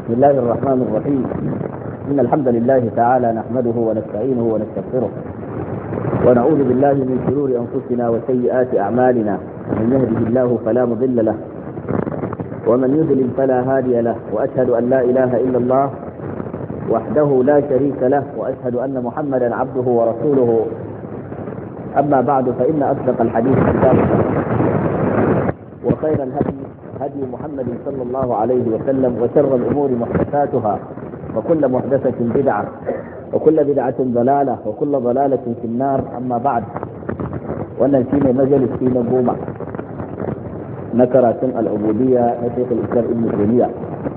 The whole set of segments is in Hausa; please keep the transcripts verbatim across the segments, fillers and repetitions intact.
بسم الله الرحمن الرحيم. إن الحمد لله تعالى نحمده ونستعينه ونستغفره ونعوذ بالله من شرور أنفسنا وسيئات أعمالنا. من يهده الله فلا مضل له ومن يضلل فلا هادي له، وأشهد أن لا إله إلا الله وحده لا شريك له، وأشهد أن محمدا عبده ورسوله. أما بعد، فإن أصدق الحديث كتاب الله، وخير الهدي هدي محمد صلى الله عليه وسلم، وشر الأمور محدثاتها، وكل محدثة بدعة، وكل بدعة ضلالة، وكل ضلالة في النار. أما بعد، وأنا فينا مجلس فينا قومة نكرة العبودية لشيخ الإسلام ابن تيمية.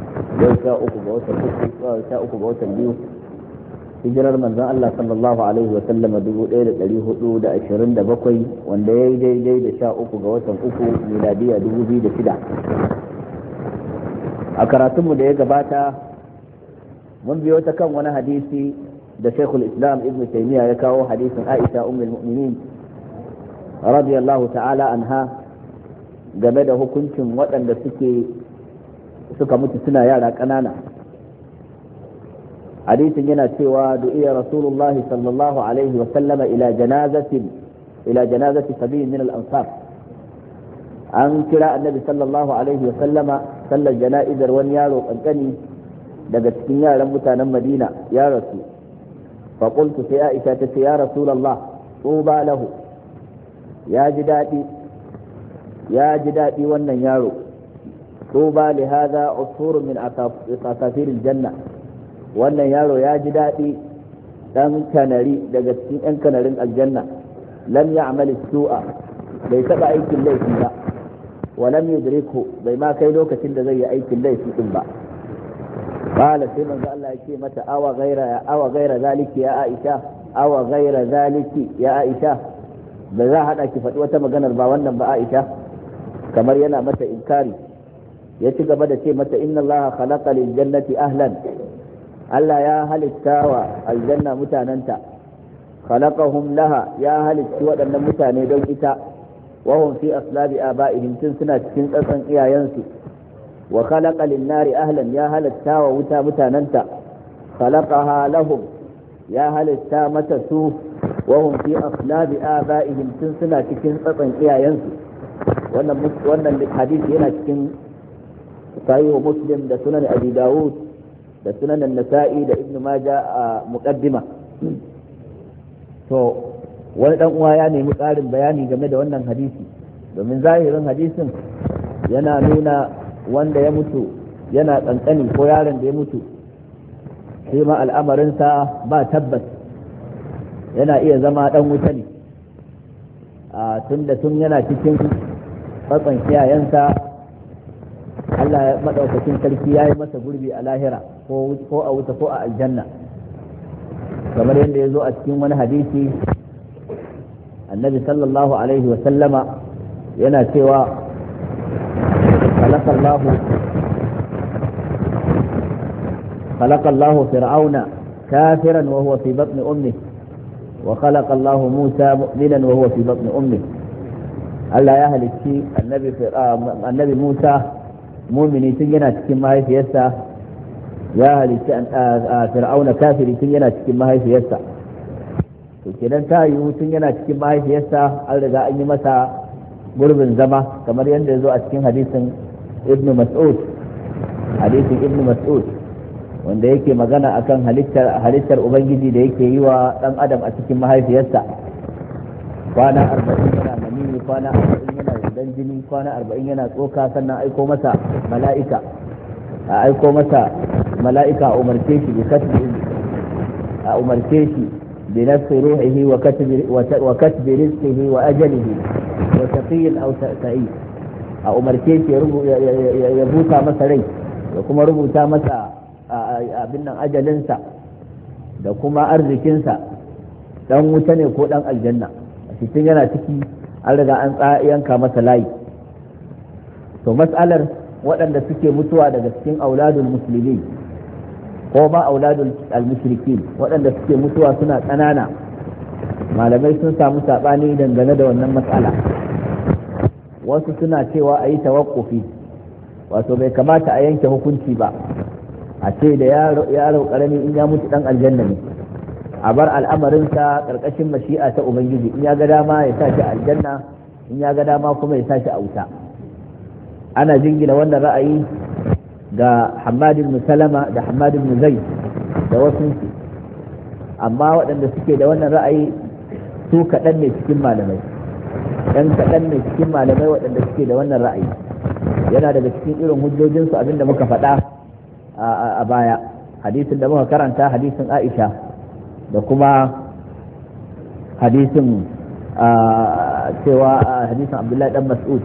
يوشاؤك بوتا البيو hijirar manzon Allah sallallahu alaihi wa sallam dubu ɗaya da ɗari hudu da ashirin da bakwai, wanda ya yi daidai da sha uku ga watan uku miladiya dubu biyu da shida. A karatunmu da ya gabata mun biyo ta kan wani hadisi da Sheikhul Islam Ibn Taymiyyah ya kawo, hadisin Aisha ummul mu'minin radiyallahu ta'ala anha game da hukuncin waɗanda suke suka mutu suna yara ƙanana. hadisin yana cewa du'iya rasulullah sallallahu alaihi wa sallama ila janazatin ila janazati sabiyin min al-ansar. an kira annabi sallallahu alaihi wa sallama sallar jana'izar wani yaro kankani daga cikin yaran mutanen Madina ya rasu. fa qultu sai Aisha ta ce, ya rasulullah tuba lahu, ya ji dadi ya ji dadi wannan yaro. tuba li hadha usfurun min asafir al-janna, wannan yaro ya ji daɗi, ɗan kanari daga cikin ɗan kanarin aljanna. lam ya'mal su'a, bai taɓa aikin laifi ba, wa lam yudrikhu, bai ma kai lokacin da zai yi aikin laifi din ba. qala sai manzo Allah ya ce mata, awa ghaira awa ghaira zaliki ya Aisha, awa ghaira zaliki ya Aisha, ba za hada ki faɗi wata maganar ba wannan ba Aisha, kamar yana mata inkari. ya ci gaba da ce mata, inna Allah khalaqa lil jannati ahlan, Allah ya halitta wa aljanna mutanenta. khalaqahum laha, ya halitta waɗannan mutane don ita. wa hum fi aslabi aba'ihim, tun suna cikin tsatsan iyayensu. wa khalaqa lin-nari ahlan, ya halitta wa wuta mutanenta. khalaqaha lahum, ya halitta mata su. wa hum fi aslabi aba'ihim, tun suna cikin tsatsan iyayensu. wannan wannan hadisi yana cikin sahih Muslim da sunan Abi Dawud da sunan nasa'i da ibn majah a muqaddima. to wani dan uwa ya nemi ƙarin bayani game da wannan hadisi, domin zahirin hadisin yana nuna wanda ya mutu yana kankani ko yaron da ya mutu sai ma al'amarinsa ba tabbas, yana iya zama dan wuta ne a tunda tun yana cikin tsatson kiyayensa Allah ya madaukakin sarki ya yi masa gurbi a lahira ko a wuta ko a aljanna, kamar yadda ya zo a cikin wani hadisi. annabi sallallahu alaihi wa sallama yana cewa, khalaqallahu khalaqallahu fir'auna kafiran wa huwa fi batni ummi, wa khalaqallahu musa mu'minan wa huwa fi batni ummi. Allah ya halicci annabi annabi Musa mumini tun yana cikin mahaifiyarsa, ya halitta a fir'auna kafiri tun yana cikin mahaifiyarsa. to kenan ta yiwu tun yana cikin mahaifiyarsa an riga an yi masa gurbin zama, kamar yadda ya zo a cikin hadisin ibn mas'ud hadisin ibn mas'ud wanda yake magana akan halittar halittar ubangiji da yake yi wa dan adam a cikin mahaifiyarsa. kwana arba'in yana manini, kwana arba'in yana dan jini, kwana arba'in yana tsoka, sannan aiko masa mala'ika a aiko masa mala'ika a umarce shi bi kasbi a umarce shi bi nafsi ruhihi wa katbi wa katbi rizqihi wa ajalihi wa shaqiyyin aw sa'id. a umarce shi ya buta masa rai da kuma rubuta masa abin nan ajalinsa da kuma arzikinsa, dan wuta ne ko dan aljanna. cikin yana ciki an riga an yanka masa layi. to mas'alar waɗanda suke mutuwa daga cikin auladul musulmi ko ma auladul al-mushrikin, waɗanda suke mutuwa suna ƙanana, malamai sun samu saɓani dangane da wannan mas'ala. wasu suna cewa a yi tawakkufi, wato bai kamata a yanke hukunci ba a ce da yaro karami in ya mutu dan aljanna ne, a bar al'amarinsa karkashin mashi'a ta ubangiji, in ya ga dama ya sa shi aljanna, in ya ga dama kuma ya sa shi a wuta. Ana jingina wannan ra'ayi ga Hammad ibn Salama da Hammad ibn Zaid da wasu, amma waɗanda suke da wannan ra'ayi su kaɗan ne cikin malamai, ɗan kaɗan ne cikin malamai waɗanda suke da wannan ra'ayi. Yana daga cikin irin hujjojinsu abinda muka faɗa a baya, hadisin da muka karanta, hadisin Aisha da kuma hadisin cewa hadisin Abdullahi dan Mas'ud.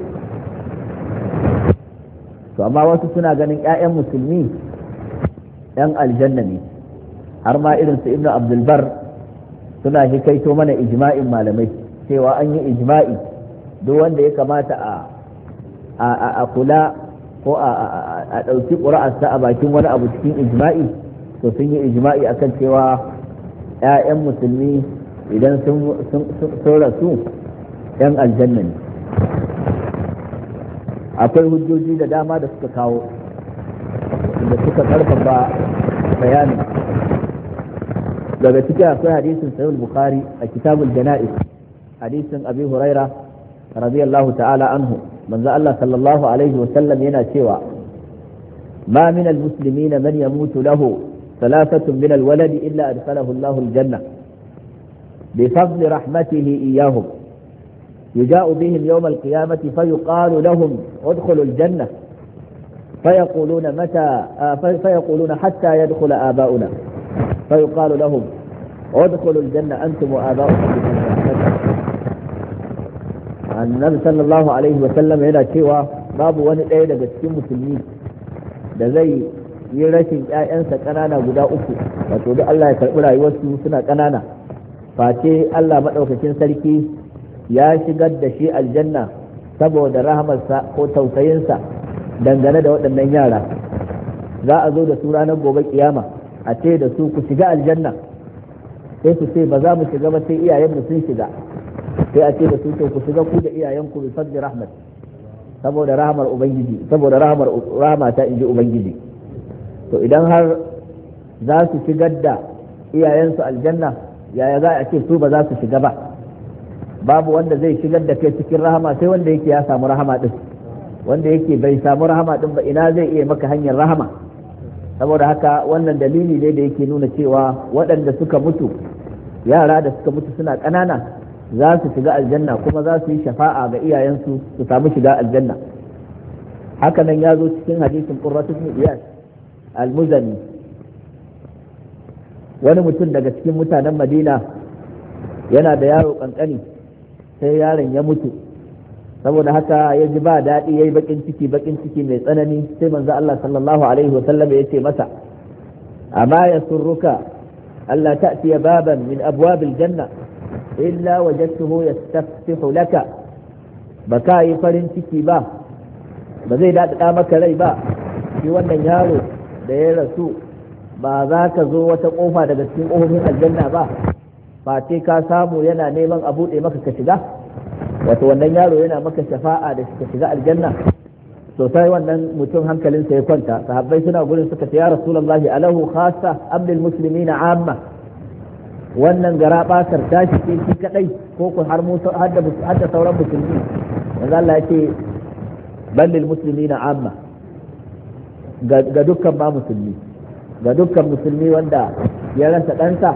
To amma wasu suna ganin 'ya'yan musulmi 'yan aljanna ne, har ma irin su Ibn Abdul Bar suna hikaito mana ijma'in malamai cewa an yi ijma'i duk wanda ya kamata a kula ko a ɗauki ƙura'arsa a bakin wani abu cikin ijma'i, to sun yi ijma'i akan cewa 'ya'yan musulmi idan sun rasu 'yan aljanna ne. Akwai hujjoji da dama da suka kawo da suka karfafa bayanin. Daga ciki akwai hadisin sahih bukhari a kitabul janaiz, hadisin abi huraira radiyallahu ta'ala anhu, manzo Allah sallallahu alaihi wa sallam yana cewa ma min almuslimin man yamutu lahu thalathatun min alwalad illa adkhalahu Allah aljanna bi fadli rahmatihi iyyahum يجاء بهم يوم القيامة فيقال لهم ادخلوا الجنة فيقولون متى فيقولون حتى يدخل آباؤنا فيقال لهم ادخلوا الجنة أنتم وآباؤكم. النبي صلى الله عليه وسلم هنا cewa babu wani ɗaya daga cikin musulmi da zai yi rashin ƴaƴansa ƙanana guda uku, wato duk Allah ya karɓi rayuwarsu suna ƙanana, face Allah maɗaukakin sarki ya shigar da shi aljanna saboda rahamarsa ko tausayinsa dangane da waɗannan yara. Za a zo da su ranar gobe kiyama a ce da su ku shiga aljanna, sai su ce ba za mu shiga ba sai iyayenmu sun shiga, sai a ce da su to ku shiga ku da iyayenku bi fadli rahmat, saboda rahamar ubangiji, saboda rahamar rahama ta inji ubangiji. To idan har za su shigar da iyayensu aljanna, yaya za a ce su ba za su shiga ba? Babu wanda zai shigar da kai cikin rahama sai wanda yake ya samu rahama din, wanda yake bai samu rahama din ba ina zai iya maka hanyar rahama? Saboda haka wannan dalili ne da yake nuna cewa waɗanda suka mutu, yara da suka mutu suna ƙanana, za su shiga aljanna kuma za su yi shafa'a ga iyayensu su samu shiga aljanna. Haka nan ya zo cikin hadisin Qurratu ibn Iyas al-Muzani, wani mutum daga cikin mutanen Madina yana da yaro kankani, sai yaron ya mutu, saboda haka ya ji ba daɗi, ya yi baƙin ciki baƙin ciki mai tsanani. Sai manzo Allah sallallahu alaihi wa sallam ya ce masa, amma yasurruka alla ta'tiya baban min abwabil janna illa wajadtuhu yastaftihu laka, ba ka yi farin ciki ba, ba zai daɗaɗa maka rai ba, shi wannan yaro da ya rasu ba za ka zo wata ƙofa daga cikin ƙofofin aljanna ba face ka samu yana neman a buɗe maka ka shiga, wato wannan yaro yana maka shafa'a da ka shiga aljanna. Sosai wannan mutum hankalinsa ya kwanta, sahabbai suna gurin suka ce ya rasulullahi alahu khassa am lil muslimina amma, wannan gara basar ta shi shi kadai ko ku har mu har da sauran musulmi? manzo Allah yake bal lil muslimina amma, ga dukkan ba musulmi, ga dukkan musulmi wanda ya rasa ɗansa,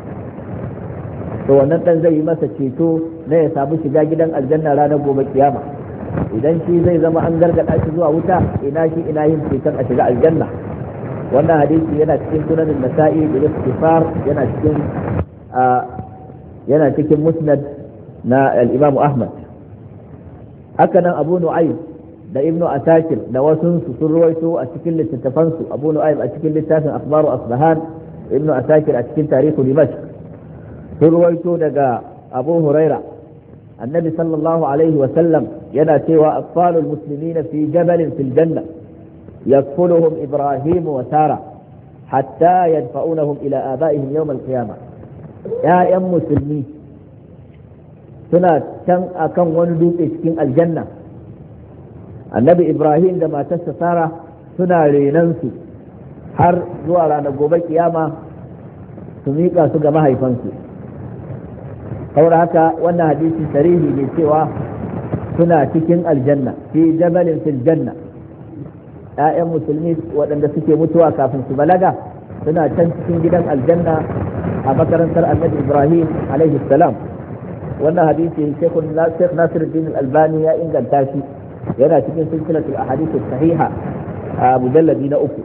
to wannan dan zai yi masa ceto na ya samu shiga gidan aljanna ranar gobe kiyama. Idan shi zai zama an gargada shi zuwa wuta, ina shi ina yin ceton a shiga aljanna. Wannan hadisi yana cikin sunanin nasa'i da istifar, yana cikin yana cikin musnad na al-imam Ahmad. Haka nan Abu Nu'aym da Ibnu Asakir da wasu sun ruwaito a cikin littattafansu, Abu Nu'aym a cikin littafin Akhbaru Asbahan, Ibnu Asakir a cikin Tarihu Dimashq, sun ruwaito daga Abu Huraira annabi sallallahu alaihi wa sallam yana cewa atfalul muslimina fi jabalin fil janna yakfuluhum Ibrahim wa Sara hatta yadfa'unahum ila abaihim yawm al-qiyamah. Ya'yan musulmi suna can akan wani dutse cikin aljanna, annabi Ibrahim da matarsa Sara suna renansu har zuwa ranar gobe kiyama su miƙa su ga mahaifansu. saboda haka wannan hadisi sarihi ne cewa suna cikin aljanna fi jabalin fil janna. ‘ya'yan musulmi waɗanda suke mutuwa kafin su balaga suna can cikin gidan aljanna a makarantar annabi ibrahim alaihi salam. wannan hadisi Sheikh Nasiruddin Al-Albani ya inganta shi, yana cikin silsilatul ahadith sahiha a mujalladi na uku.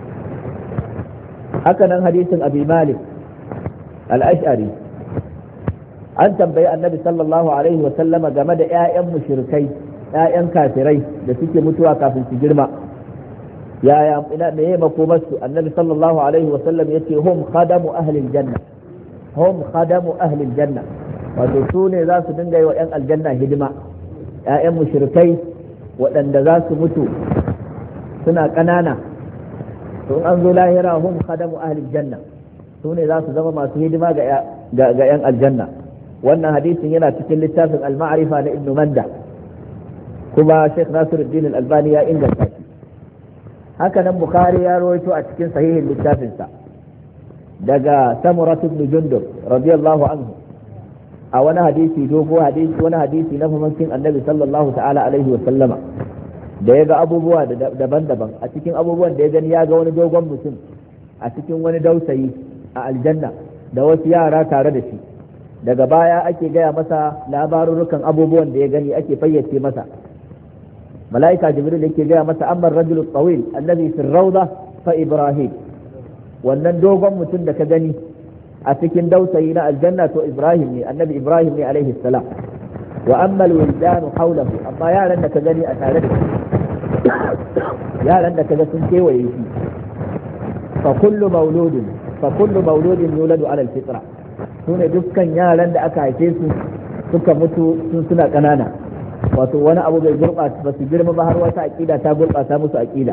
haka nan hadisin Abi Malik Al-Ash'ari, an tambayi annabi sallallahu alaihi wa sallama game da ƴaƴan mushrikai, ƴaƴan kafirai da suke mutuwa kafin su girma, yaya ina me yayi makomarsu? Annabi sallallahu alaihi wa sallam yace hum khadamu ahli aljanna, hum khadamu ahli aljanna, wato su ne za su dinga yi wa ƴan aljanna hidima. ƴaƴan mushrikai waɗanda za su mutu suna ƙanana, to in an zo lahira hum khadamu ahli aljanna, su ne za su zama masu hidima ga ga ƴan aljanna. wannan hadisin yana cikin littafin al-ma'rifa na Ibn Manda, kuma Sheikh Nasiruddin Al-Albani ya inganta shi. haka nan Bukhari ya rawaito a cikin sahihin littafinsa daga Samurah ibn Jundub radiyallahu anhu a wani hadisi dogo hadisi wani hadisi na fahimcin Annabi sallallahu ta'ala alaihi wa sallama, da ya ga abubuwa daban-daban. a cikin abubuwan da ya gani ya ga wani dogon mutum a cikin wani dausayi a aljanna da wasu yara tare da shi. daga baya ake gaya masa labarurukan abubuwan da ya gani, ake fayyace masa. mala'ika jibril yake gaya masa amma rajul tawil allazi fi rawda fa ibrahim, wannan dogon mutum da ka gani a cikin dausayi na aljanna to ibrahim ne, annabi ibrahim ne alaihi salam. wa amma alwildan hawlahu, amma yaran da ka gani a tare da shi, yaran da kaga sun kewaye shi, fa kullu mauludin fa kullu mauludin yuladu ala alfitra, sune dukkan yaran da aka haife su suka mutu sun suna kanana, wato wani abu bai gurɓata ba su girma ba har wata aƙida ta gurɓata musu aƙida.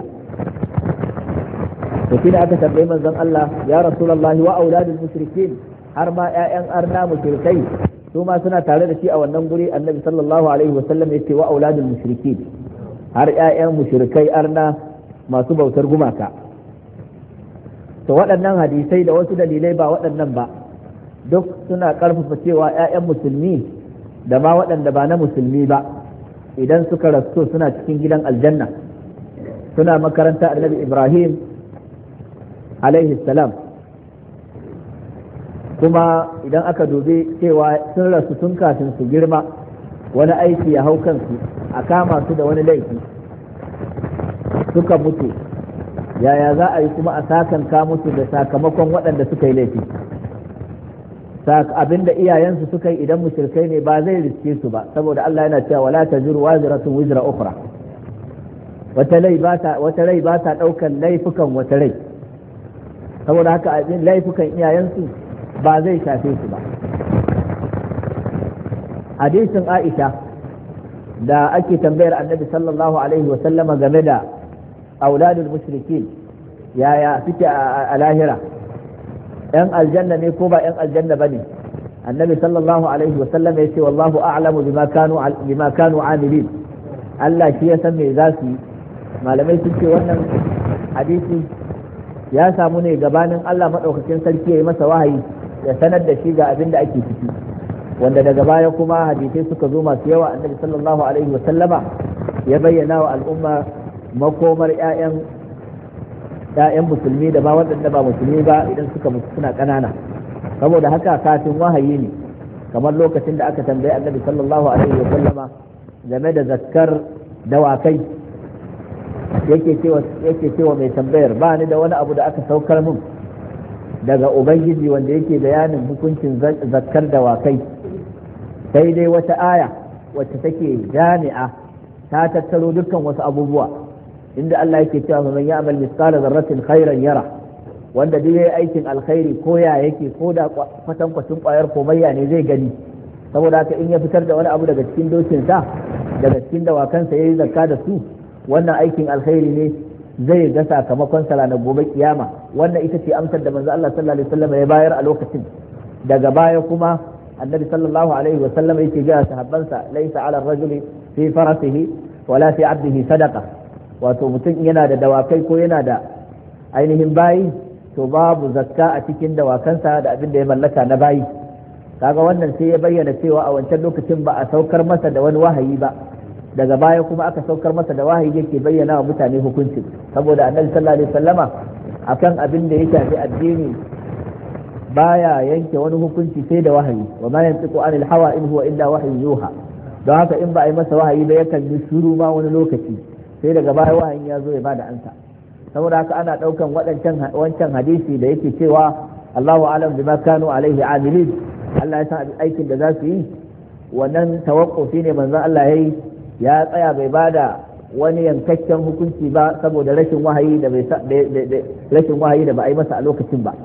to kina aka tambaye manzon Allah, ya rasulullahi wa auladul mushrikin, har ma ƴaƴan arna mushrikai su ma suna tare da shi a wannan guri? Annabi sallallahu alaihi wasallam yace wa auladul mushrikin, har ƴaƴan mushrikai arna masu bautar gumaka. to waɗannan hadisai da wasu dalilai ba waɗannan ba duk suna ƙarfafa cewa ƴaƴan musulmi da ma waɗanda ba na musulmi ba idan suka rasu suna cikin gidan aljanna, suna makaranta annabi ibrahim alaihi salam. kuma idan aka dubi cewa sun rasu tun kafin su girma, wani aiki ya hau kansu, a kama su da wani laifi suka mutu, yaya za a yi kuma a sakanka musu da sakamakon waɗanda suka yi laifi? abinda iyayensu suka yi idan mushrikai ne ba zai riske su ba, saboda Allah yana cewa wala taziru waziratun wizra ukhra, wata rai ba ta wata rai ba ta daukan laifukan wata rai, saboda haka abin laifukan iyayensu ba zai shafe su ba. hadisin Aisha da ake tambayar Annabi sallallahu alaihi wa sallama game da auladul mushrikin, yaya suke a lahira, ‘yan aljanna ne ko ba ‘yan aljanna ba ne? Annabi sallallahu alaihi wa sallam ya ce wallahu a'lamu bima kanu bima kanu amilin, Allah shi ya san me za su yi. malamai sun ce wannan hadisi ya samu ne gabanin Allah madaukakin sarki ya yi masa wahayi ya sanar da shi ga abin da ake ciki, wanda daga baya kuma hadisai suka zo masu yawa. Annabi sallallahu alaihi wa sallama ya bayyana wa al'umma makomar ‘ya'yan ‘ya'yan musulmi da ba waɗanda ba musulmi ba idan suka mutu suna ƙanana. saboda haka kafin wahayi ne, kamar lokacin da aka tambayi Annabi sallallahu alaihi wa sallama game da zakkar dawakai, yake cewa yake cewa mai tambayar, ba ni da wani abu da aka saukar min daga ubangiji wanda yake bayanin hukuncin zakkar dawakai, sai dai wata aya wacce take jami'a ta tattaro dukkan wasu abubuwa, inda Allah yake cewa man ya'mal mithqala dharratin khairan yara, wanda duk yayi aikin alkhairi ko ya yake ko da kwatan kwatin kwayar komayya ne zai gani. saboda haka in ya fitar da wani abu daga cikin dokin sa, daga cikin dawakansa yayi zakka da su, wannan aikin alkhairi ne, zai ga sakamakon sa ranar gobe kiyama. wannan ita ce amsar da manzo Allah sallallahu alaihi wasallam ya bayar a lokacin. daga baya kuma annabi sallallahu alaihi wasallam yake ga sahabbansa, laysa ala ar-rajuli fi farasihi wala fi 'abdihi sadaqa, wato mutum yana da dawakai ko yana da ainihin bayi to babu zakka a cikin dawakansa da abin da ya mallaka na bayi. Kaga wannan sai ya bayyana cewa a wancan lokacin ba a saukar masa da wani wahayi ba, daga baya kuma aka saukar masa da wahayi yake bayyana wa mutane hukunci, saboda annabi sallallahu alaihi wasallama akan abin da ya shafi addini baya yanke wani hukunci sai da wahayi, wa ma yantiqu anil hawa in huwa illa wahyun yuha. Don haka in ba a yi masa wahayi ba yakan yi shiru ma wani lokaci, sai daga baya wahayin ya zo ya bada ansa. Saboda haka ana daukan wadancan wancan hadisi da yake cewa Allahu a'lam bima kanu alaihi amilin, Allah ya san aikin da za su yi, wannan tawakkufi ne manzon Allah yayi, ya tsaya bai bada wani yankakken hukunci ba saboda rashin wahayi da bai rashin wahayi da ba a yi masa a lokacin ba.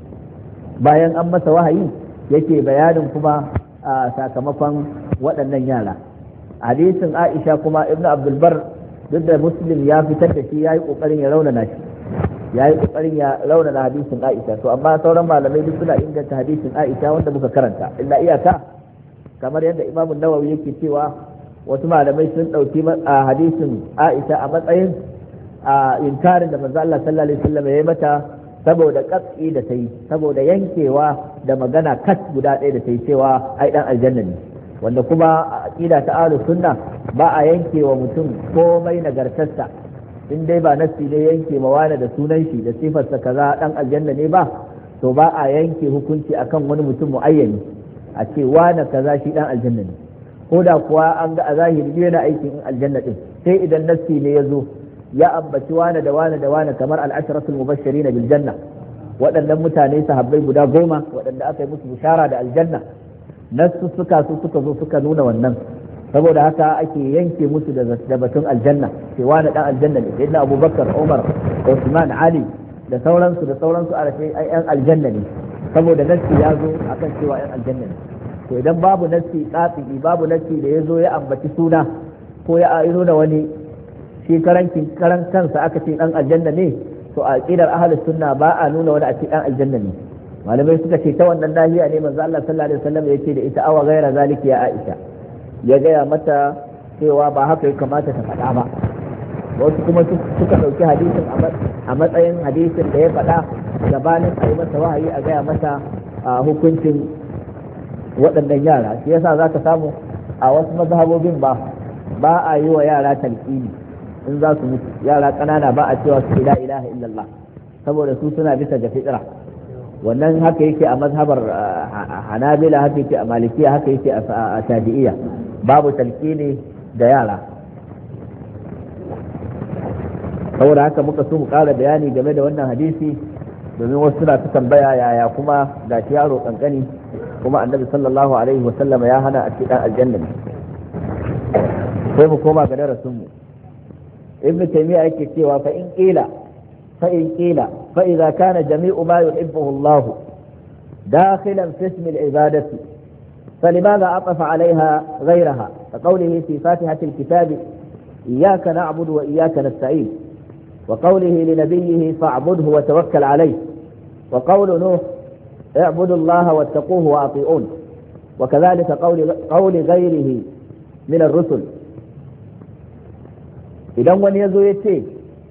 Bayan an masa wahayi yake bayanin kuma a sakamakon waɗannan yara. Hadisin Aisha kuma Ibn Abdul Bar duk da Muslim ya fitar da shi yayi kokarin ya raunana shi yayi kokarin ya raunana hadisin Aisha, to amma sauran malamai duk suna inganta hadisin Aisha wanda muka karanta, illa iyaka kamar yadda Imam Nawawi yake cewa wasu malamai sun ɗauki a hadisin Aisha a matsayin a inkarin da manzo Allah sallallahu alaihi wasallam ya yi mata saboda katsi da ta yi, saboda yankewa da magana kat guda ɗaya da ta yi cewa ai dan aljanna ne, wanda kuma a aqida ta ahlus sunna ba a yankewa mutum komai nagartarsa in dai ba nassi ne yanke mawana da sunan shi da sifarsa kaza dan aljanna ne ba, to ba a yanke hukunci akan wani mutum muayyani a ce wane kaza shi dan aljanna ne, ko da kuwa an ga a zahiri yana aikin aljanna din, sai idan nassi ne ya zo ya ambaci wane da wane da wane kamar al-ashratul mubashirin bil janna, waɗannan mutane sahabbai guda goma waɗanda aka yi musu bishara da aljanna, nassu suka su suka zo suka nuna wannan, saboda haka ake yanke musu da batun aljanna, sai wane dan aljanna ne, sayyidina Abubakar, Umar, Usman, Ali da sauransu da sauransu a rashe yan aljanna ne, saboda nassi ya zo akan cewa yan aljanna ne. To idan babu nassi tsafi, babu nassi da ya zo ya ambaci suna ko ya nuna wani shi karankin karan kansa aka ce dan aljanna ne, to a aqidar ahlus sunna ba a nuna wani a ce dan aljanna ne. Malamai suka ce ta wannan nahiya ne manzo Allah sallallahu alaihi wasallam yake da ita awa gaira zalika ya Aisha, ya gaya mata cewa ba haka ya kamata ta faɗa ba. Wasu kuma suka ɗauki hadisin a matsayin hadisin da ya faɗa gabanin a yi masa wahayi a gaya mata hukuncin waɗannan yara. Shi yasa za ka samu a wasu mazhabobin ba ba a yi wa yara talqini in za su mutu, yara ƙanana ba a cewa su la ilaha illallah saboda su suna bisa ga fitra. Wannan haka yake a mazhabar Hanabila, haka yake a Malikiya, haka yake a Shafi'iyya, babu talqini da yara. Saboda haka muka so mu ƙara bayani game da wannan hadisi, domin wasu suna ta tambaya yaya kuma ga shi yaro kankani kuma annabi sallallahu alaihi wa sallama ya hana a cikin aljanna. Sai mu koma ga darasin mu. Ibn Taymiyyah yake cewa fa in qila fa in qila fa idza kana jami'u ma yuhibbuhu Allah dakhilan fi ismi al-ibadati فلماذا عطف عليها غيرها كقوله في فاتحة الكتاب إياك نعبد وإياك نستعين، وقوله لنبيه فاعبده وتوكل عليه، وقول نوح اعبدوا الله واتقوه وأطيعون، وكذلك قول, قول غيره من الرسل. idan wani ya zo ya ce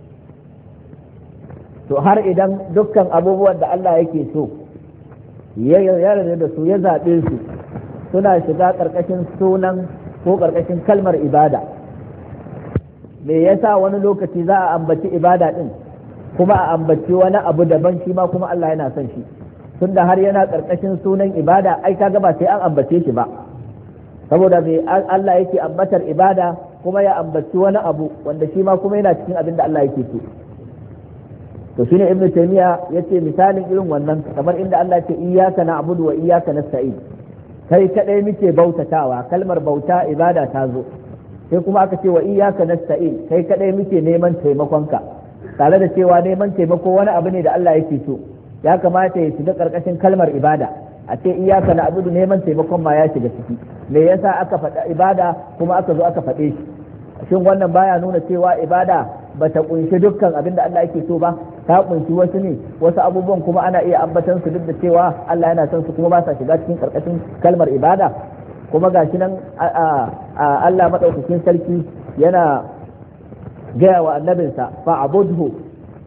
to har idan dukkan abubuwan da Allah yake so ya yarda da su ya zaɓe su suna shiga ƙarƙashin sunan ko ƙarƙashin kalmar ibada, me yasa wani lokaci za a ambaci ibada din kuma a ambaci wani abu daban shi ma kuma Allah yana son shi, tunda har yana ƙarƙashin sunan ibada ai kaga ba sai an ambace shi ba, saboda me Allah yake ambatar ibada kuma ya ambaci wani abu wanda shi ma kuma yana cikin abin da Allah yake so. To shine Ibn Taymiyyah yace misalin irin wannan kamar inda Allah ce iyyaka na'budu wa iyyaka nasta'in, kai kadai muke bautatawa, kalmar bauta ibada ta zo, sai kuma aka ce wa iyyaka nasta'in, kai kadai muke neman taimakonka, tare da cewa neman taimako wani abu ne da Allah yake so, ya kamata ya shiga karkashin kalmar ibada, a ce iyyaka na'budu neman taimakon ma ya shiga ciki. Me yasa aka faɗa ibada kuma aka zo aka faɗe shi? Shin wannan baya nuna cewa ibada bata kunshi dukkan abin da Allah yake so ba, ta kunshi wasu ne, wasu abubuwan kuma ana iya ambatan su duk da cewa Allah yana son su kuma ba sa shiga cikin karkashin kalmar ibada. Kuma gashi nan Allah madaukakin sarki yana gaya wa annabinsa fa'budhu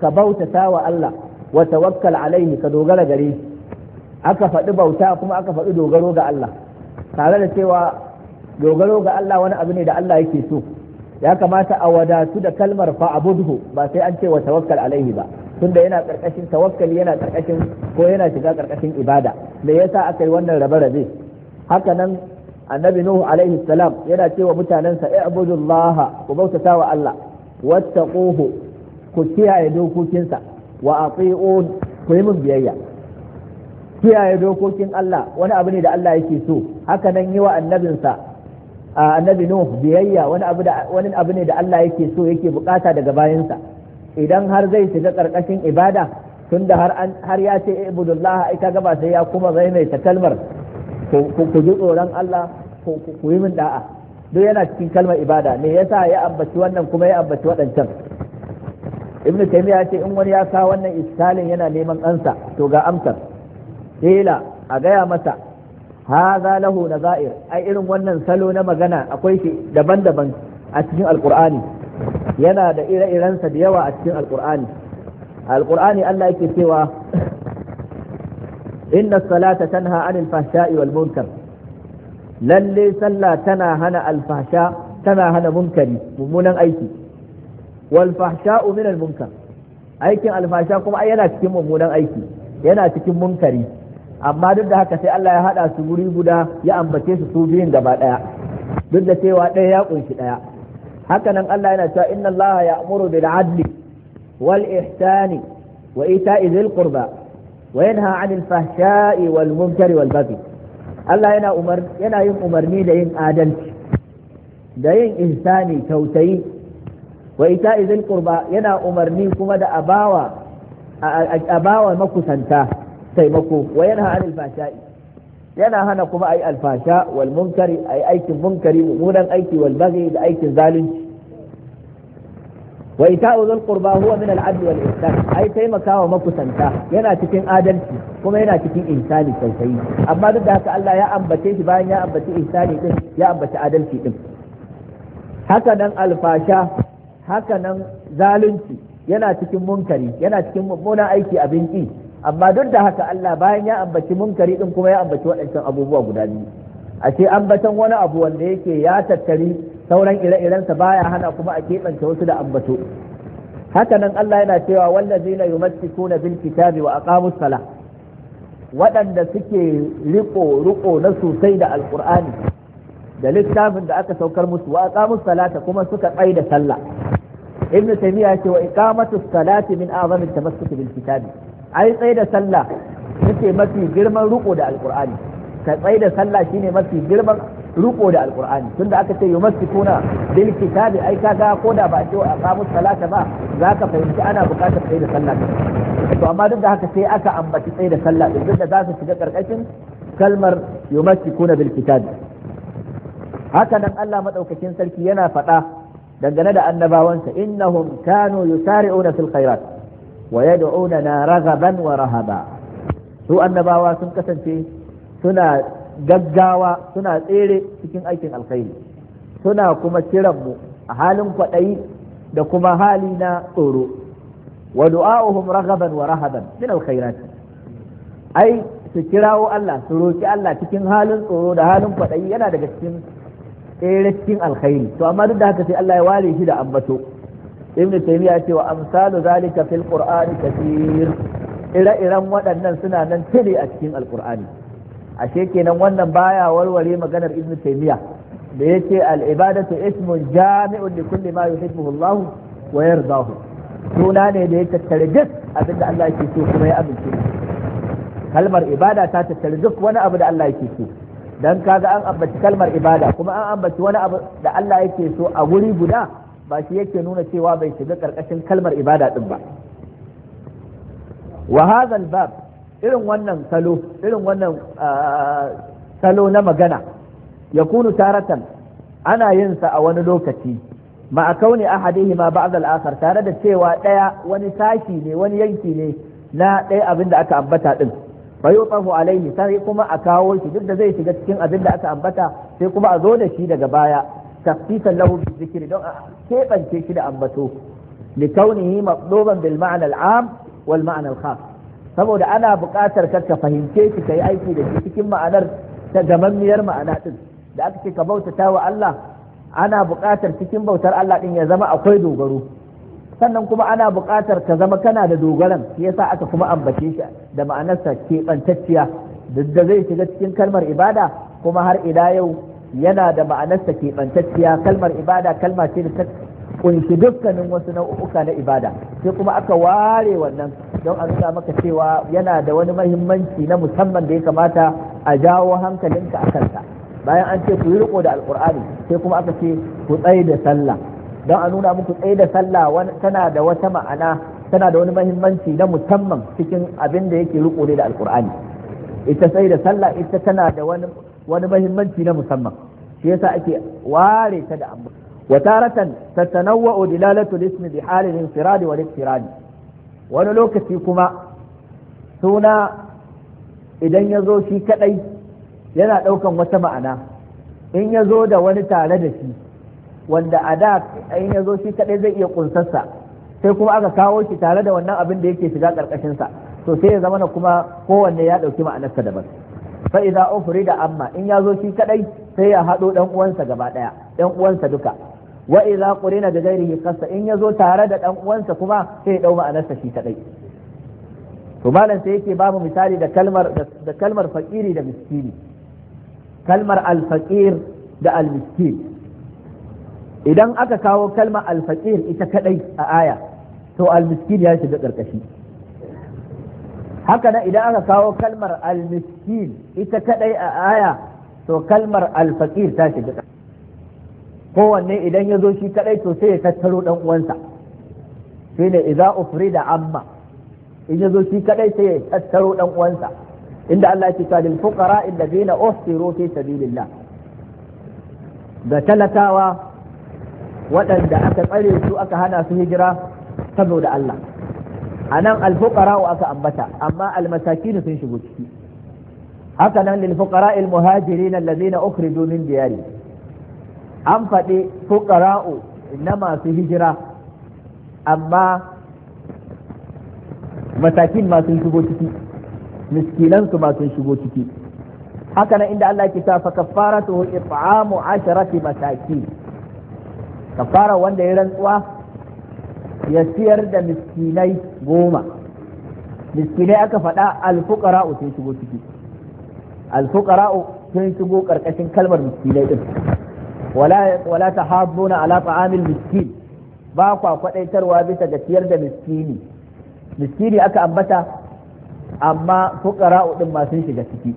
ka bautata wa Allah wa tawakkal alaihi ka dogara gare shi aka faɗi bauta kuma aka faɗi dogaro ga Allah tare da cewa dogaro ga Allah wani abu ne da Allah yake so ya kamata a wadatu da kalmar fa'budhu ba sai an ce wa tawakkal alaihi ba tunda yana karkashin tawakkali yana karkashin ko yana shiga karkashin ibada me yasa aka yi wannan rabe-rabe haka nan annabi nuhu alaihi salam yana cewa mutanensa i'budullaha ku bautata wa Allah wattaquhu ku kiyaye dokokinsa wa ati'un ku yi min biyayya kiyaye dokokin Allah wani abu ne da Allah yake so haka nan yi wa annabinsa annabi nuhu biyayya wani abu da wani abu ne da Allah yake so yake bukata daga bayansa idan har zai shiga karkashin ibada tunda har an har ya ce ibudullah ai kaga ba sai ya kuma maimaita kalmar ku ji tsoron Allah ku yi min da'a duk yana cikin kalmar ibada me yasa ya ambaci wannan kuma ya ambaci waɗancan ibnu taymiya ya ce in wani ya kawo wannan iskalin yana neman ansa to ga amsar kila a gaya masa haza lahu nazair ai irin wannan salo na magana akwai shi daban-daban a cikin alqur'ani yana da ire-irensa da yawa a cikin alqur'ani alqur'ani Allah yake cewa inna salata tanha anil fahsha'i wal munkar lalle sallah tana hana alfahsha tana hana munkari mummunan aiki wal fahsha'u min al munkar aikin alfahsha kuma ai yana cikin mummunan aiki yana cikin munkari amma duk da haka sai Allah ya hada su guri guda ya ambace su su biyun gaba daya duk da cewa ɗaya ya kunshi ɗaya haka nan Allah yana cewa inna Allah ya'muru bil adli wal ihsani wa ita'i dhil qurba wa yanha 'anil fahsha'i wal munkari wal baghi Allah yana umar yana yin umarni da yin adalci da yin ihsani kyautayi wa ita'i dhil qurba yana umarni kuma da abawa abawa makusanta taimako wa yanha 'anil fahsha'i yana hana kuma ai alfasha wal munkari ai aikin munkari mummunan aiki wal baghi da aikin zalunci wa ita'u dhul qurba huwa min al 'adl wal ihsan ai taimakawa makusanta yana cikin adalci kuma yana cikin ihsani sosai amma duk da haka Allah ya ambace shi bayan ya ambaci ihsani din ya ambaci adalci din haka nan alfasha haka nan zalunci yana cikin munkari yana cikin mummunan aiki abin ki amma duk da haka Allah bayan ya ambaci munkari din kuma ya ambaci waɗancan abubuwa guda biyu a ce ambatan wani abu wanda yake ya tattari sauran ire-irensa baya hana kuma a keɓance wasu da ambato haka nan Allah yana cewa wallazina yumassikuna bil kitabi wa aqamus sala waɗanda suke riko riko na sosai da alqur'ani da littafin da aka saukar musu wa aqamus salata kuma suka tsai da sallah ibnu taymiya ce wa iqamatus salati min a'zami at-tamassuk bil kitabi ai tsaye da sallah yake mafi girman riko da alqur'ani ka tsaye da sallah shine mafi girman riko da alqur'ani tunda aka ce yumassikuna bil kitabi ai kaga ko da ba a ce aqamus salata ba zaka fahimci ana buƙatar tsaye da sallah to amma duk da haka sai aka ambaci tsaye da sallah duk da za su shiga karkashin kalmar yumassikuna bil kitabi haka nan Allah madaukakin sarki yana faɗa dangane da annabawansa innahum kanu yusari'una fil khairat wa yad'unana raghaban wa rahaba su annabawa sun kasance suna gaggawa suna tsere cikin aikin alkhairi suna kuma kiran mu a halin kwaɗayi da kuma hali na tsoro wa du'a'uhum raghaban wa rahaban min alkhairat ai su kirawo Allah su roki Allah cikin halin tsoro da halin kwaɗayi yana daga cikin tsere cikin alkhairi to amma duk da haka sai Allah ya ware shi da ambato ibn taymiya ce wa amsalu zalika fil qur'ani kathir ire-iren waɗannan suna nan tili a cikin alqur'ani ashe kenan wannan baya warware maganar ibn taymiya da yace al ibadatu ismun jami'un li kulli ma yuhibbuhu Allah wa yardahu suna ne da ya tattare duk abinda Allah yake so kuma ya amince kalmar ibada ta tattare duk wani abu da Allah yake so dan kaga an ambaci kalmar ibada kuma an ambaci wani abu da Allah yake so a guri guda ba shi yake nuna cewa bai shiga karkashin kalmar ibada din ba wa hadha bab irin wannan salo irin wannan salo na magana yakunu taratan ana yin sa a wani lokaci ma kauni ahadihima ba'd al-akhar tare da cewa daya wani sashi ne wani yanki ne na daya abin da aka ambata din fa yutafu alaihi sai kuma a kawo shi duk da zai shiga cikin abin da aka ambata sai kuma a zo da shi daga baya tafsisan lahu bi zikri don a keɓance shi da ambato لكونه مطلوبا بالمعنى العام والمعنى الخاص saboda ana buƙatar ka fahimce shi kai aiki da shi cikin ma'anar ta gamammiyar ma'ana din da aka ce ka bautata wa Allah ana buƙatar cikin bautar Allah din ya zama akwai dogaro sannan kuma ana buƙatar ka zama kana da dogaran shi yasa aka kuma ambace shi da ma'anarsa keɓantacciya duk da zai shiga cikin kalmar ibada kuma har ila yau yana da ma'anarsa keɓantacciya kalmar ibada kalma ce da ta kunshi dukkanin wasu nau'uka na ibada sai kuma aka ware wannan don a nuna maka cewa yana da wani mahimmanci na musamman da ya kamata a jawo hankalinka a kansa bayan an ce ku yi riko da alkur'ani sai kuma aka ce ku tsaye da sallah don a nuna muku tsaye da sallah tana da wata ma'ana tana da wani mahimmanci na musamman cikin abin da yake riko ne da alkur'ani ita tsaye da sallah ita tana da wani wani mahimmanci na musamman shi yasa ake ware ta da amma وتارة تتنوع دلالة الاسم بحال الانفراد والاقتران wani lokaci kuma suna idan ya zo shi kadai yana daukan wata ma'ana in ya zo da wani tare da shi wanda a da in ya zo shi kadai zai iya kunsarsa sai kuma aka kawo shi tare da wannan abin da yake shiga karkashinsa to sai ya zama na kuma kowanne ya dauki ma'anarsa daban fa idza ufrida amma in ya zo shi kadai sai ya hado dan uwansa gaba daya dan uwansa duka wa idza qurina da ghairihi qassa in yazo tare da dan uwansa kuma sai ya dau ma'anarsa shi kadai to malam sai yake babu misali da kalmar da kalmar faqiri da miskini kalmar al-faqir da al-miskin idan aka kawo kalmar al-faqir ita kadai a aya to al-miskin ya shiga karkashi haka nan idan aka kawo kalmar al-miskin ita kadai a aya to kalmar al-faqir ta shiga kowanne idan ya zo shi kadai to sai ya tattaro dan uwansa sai ne idza ufrida amma in ya zo shi kadai sai ya tattaro dan uwansa inda Allah ya ce lil fuqara alladhina uhsiru fi sabilillah da talakawa waɗanda aka tsare su aka hana su hijira saboda Allah anan al fuqara aka ambata amma al masakin sun shigo ciki haka nan lil fuqara al muhajirin alladhina ukhriju min diyarihim an faɗi fuqara'u na masu hijira amma masakin ma sun shigo ciki miskinan su ma sun shigo ciki haka nan inda Allah ke sa fa kaffaratuhu it'amu asharati masakin kafara wanda ya rantsuwa ya siyar da miskinai goma miskinai aka faɗa al-fuqara'u sun shigo ciki al-fuqara'u sun shigo karkashin kalmar miskinai din wala wala tahadduna ala ta'amil miskin ba kwa kwadaitarwa bisa ga ciyar da miskini miskini aka ambata amma fuqara'u din ma sun shiga ciki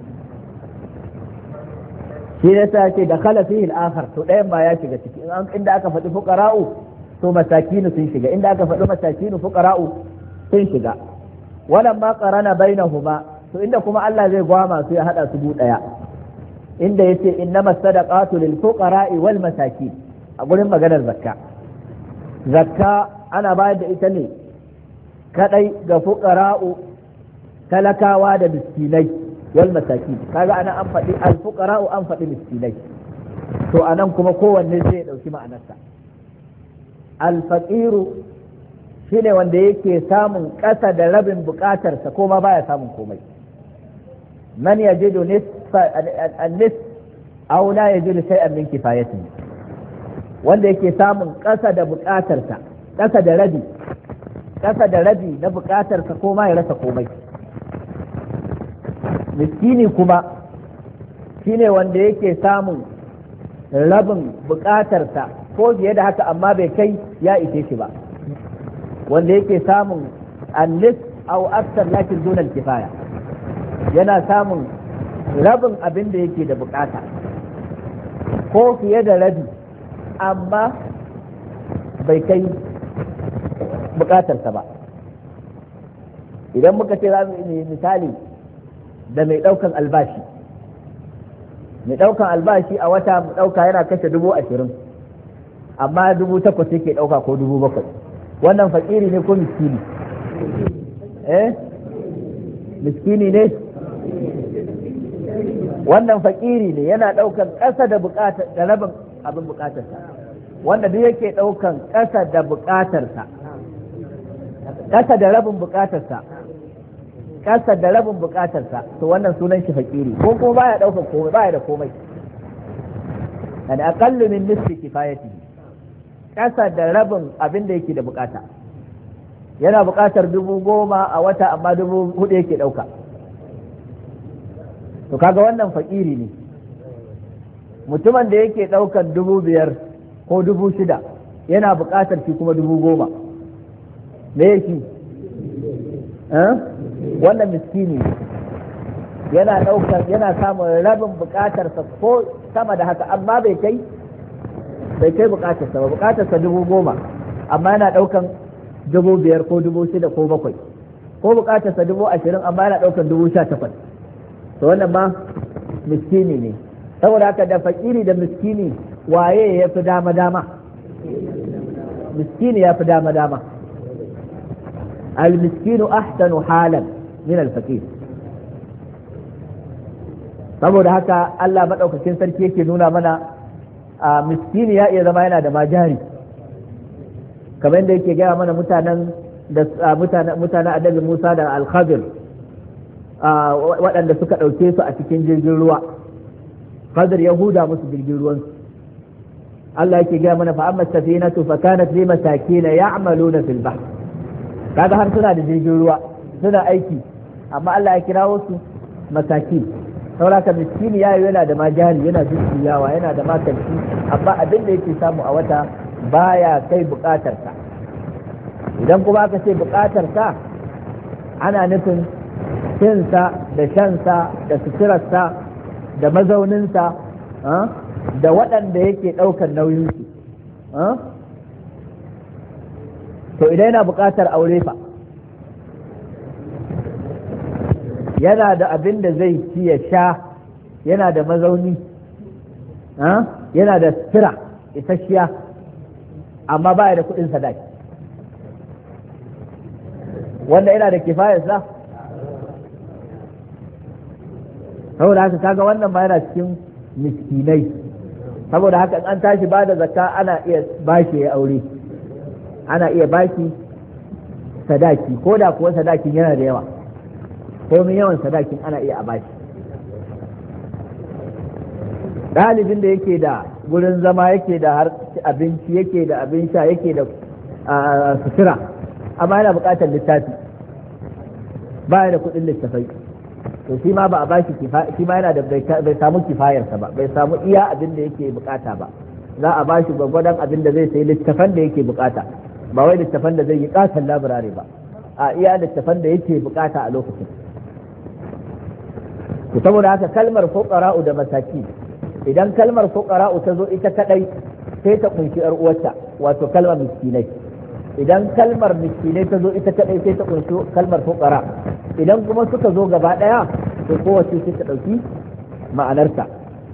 shi ne ta ce da khala fihi al-akhar to ɗayan ma ya shiga ciki inda aka faɗi fuqara'u to masakinu sun shiga inda aka faɗi masakinu fuqara'u sun shiga walan ma qarana bainahuma to inda kuma Allah zai gwama su ya hada su bu daya inda yace innama sadaqatu lil fuqara'i wal masakin a gurin maganar zakka zakka ana bayar da ita ne kadai ga fuqara'u talakawa da miskinai wal masakin kaga ana an faɗi al fuqara'u an faɗi miskinai to anan kuma kowanne zai dauki ma'anarsa al faqiru shine wanda yake samun ƙasa da rabin buƙatarsa ko ma baya samun komai man yajidu nisfa an-nisf aw la yajidu shay'an min kifayatihi wanda yake samun ƙasa da buƙatarsa ƙasa da rabi ƙasa da rabi na buƙatarsa ko ma ya rasa komai miskini kuma shine wanda yake samun rabin buƙatarsa ko fiye da haka amma bai kai ya ishe shi ba wanda yake samun an-nisf aw akthar lakin dun al-kifaya yana samun rabin abin da yake da bukata ko fiye da rabi amma bai kai bukatarsa ba idan muka ce za mu yi misali da mai daukan albashi mai daukan albashi a wata mu dauka yana kashe dubu ashirin amma dubu takwas yake dauka ko dubu bakwai wannan fakiri ne ko miskini eh miskini ne wannan fakiri ne yana daukan ƙasa da bukatar da rabin abin bukatarsa wanda duk yake daukan ƙasa da bukatarsa ƙasa da rabin buƙatarsa ƙasa da rabin buƙatarsa to wannan sunan shi fakiri ko kuma baya ɗaukar komai baya da komai yani aqallu min nisfi kifayatihi ƙasa da rabin abin da yake da buƙata yana buƙatar dubu goma a wata amma dubu hudu yake ɗauka to kaga wannan fakiri ne. Mutumin da yake ɗaukar dubu biyar ko dubu shida yana buƙatar shi kuma dubu goma me yake wannan miskini yana ɗaukar yana samun rabin buƙatarsa ko sama da haka amma bai kai bai kai buƙatarsa ba buƙatarsa dubu goma amma yana ɗaukan dubu biyar ko dubu shida ko bakwai ko buƙatarsa dubu ashirin amma yana ɗaukan dubu sha takwas to wannan ma miskini ne. Saboda haka da fakiri da miskini waye ya fi dama dama miskini ya fi dama dama al-miskinu ahsanu halan min al-faqir. Saboda haka Allah madaukakin sarki yake nuna mana a miskini ya iya zama yana da majari kamar yadda yake gaya mana mutanen da mutanen mutanen Annabi Musa da Al-Khadir waɗanda suka ɗauke su a cikin jirgin ruwa. Khadir ya huda musu jirgin ruwansu. Allah yake gaya mana fa amma safinatu fa kanat li masakin ya'maluna fil bahr. Kaga har suna da jirgin ruwa suna aiki amma Allah ya kirawo su masakin. Sauraka miskini yayi yana da majari yana jujjuyawa yana da makanci amma abin da yake samu a wata baya kai bukatarsa. Idan kuma aka ce bukatarsa ana nufin cinsa da shansa da suturarsa da mazauninsa da waɗanda yake ɗaukar nauyinsu to idan yana buƙatar aure fa yana da abin da zai ci ya sha yana da mazauni yana da sutura isasshiya amma ba da kuɗin sadaki wanda yana da kifayarsa saboda haka kaga wannan ma yana cikin miskinai saboda haka an tashi ba da zakka ana iya bashi ya aure ana iya bashi sadaki ko da kuwa sadakin yana da yawa komin yawan sadakin ana iya a bashi. Ɗalibin da yake da gurin zama yake da abinci yake da abin sha yake da sutura amma yana buƙatar littafi ba da kuɗin littafai to shi ma ba a bashi shi ma yana da bai samu kifayarsa ba bai samu iya abin da yake bukata ba za a bashi gwagwadon abin da zai sayi littafan da yake bukata ba wai littafan da zai yi katon labirare ba a iya littafan da yake bukata a lokacin. to saboda haka kalmar fuqara'u da masaki idan kalmar fuqara'u ta zo ita kadai sai ta kunshi yar uwarta wato kalmar miskinai idan kalmar miskinai ta zo ita kadai sai ta kunshi kalmar fuqara idan kuma suka zo gaba daya to kowace sai ta dauki ma'anarta.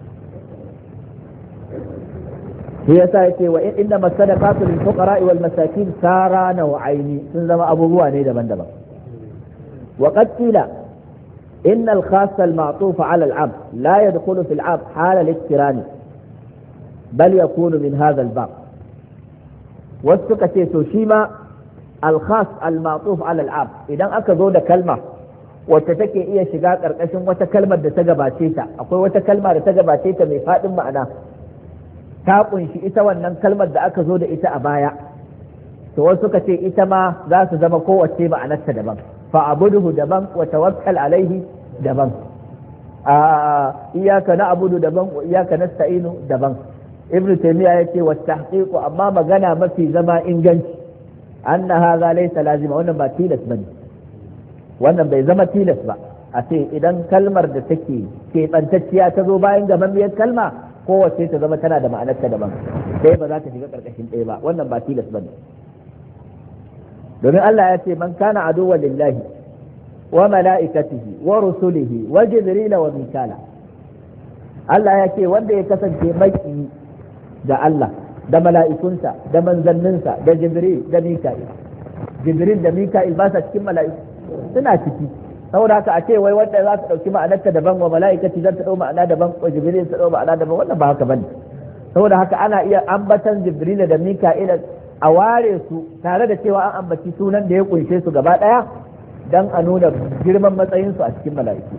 shi yasa yake wa inna masadaqatu lil fuqara wal masakin sara nau'aini sun zama abubuwa ne daban-daban. wa qad qila inna al khass al ma'tuf ala al 'am la yadkhulu fi al 'am hala al iktirani bal yakunu min hadha al bab. wasu suka ce to shi ma al-khas al-ma'tuf ala al-'am idan aka zo da kalma wacce take iya shiga karkashin wata kalmar da ta gabace ta akwai wata kalma da ta gabace ta mai fadin ma'ana ta kunshi ita wannan kalmar da aka zo da ita a baya to wasu suka ce ita ma za su zama kowace ma'anarta daban fa abuduhu daban wa tawakkal alaihi daban a iyyaka na'budu daban wa iyyaka nasta'inu daban. ibnu taymiya yace wa tahqiqu amma magana mafi zama inganci anna hadha laysa lazima wannan ba tilas bane wannan bai zama tilas ba a ce idan kalmar da take keɓantacciya ta zo bayan gamammiyar kalma kowace ta zama tana da ma'anarta daban sai ba za ta shiga karkashin ɗaya ba wannan ba tilas bane domin Allah ya ce man kana aduwwa lillahi wa mala'ikatihi wa rusulihi wa jibril wa mikala Allah ya ce wanda ya kasance maki da Allah da mala'ikunsa da manzanninsa da jibril da mika'il jibril da mika'il ba sa cikin mala'iku suna ciki saboda haka a ce wai wanda za ta dauki ma'anarta daban wa mala'ikati zan ta dau ma'ana daban wa jibril ta dau ma'ana daban wannan ba haka bane saboda haka ana iya ambatan jibril da mika'il a ware su tare da cewa an ambaci sunan da ya kunshe su gaba daya dan a nuna girman matsayin su a cikin mala'iku.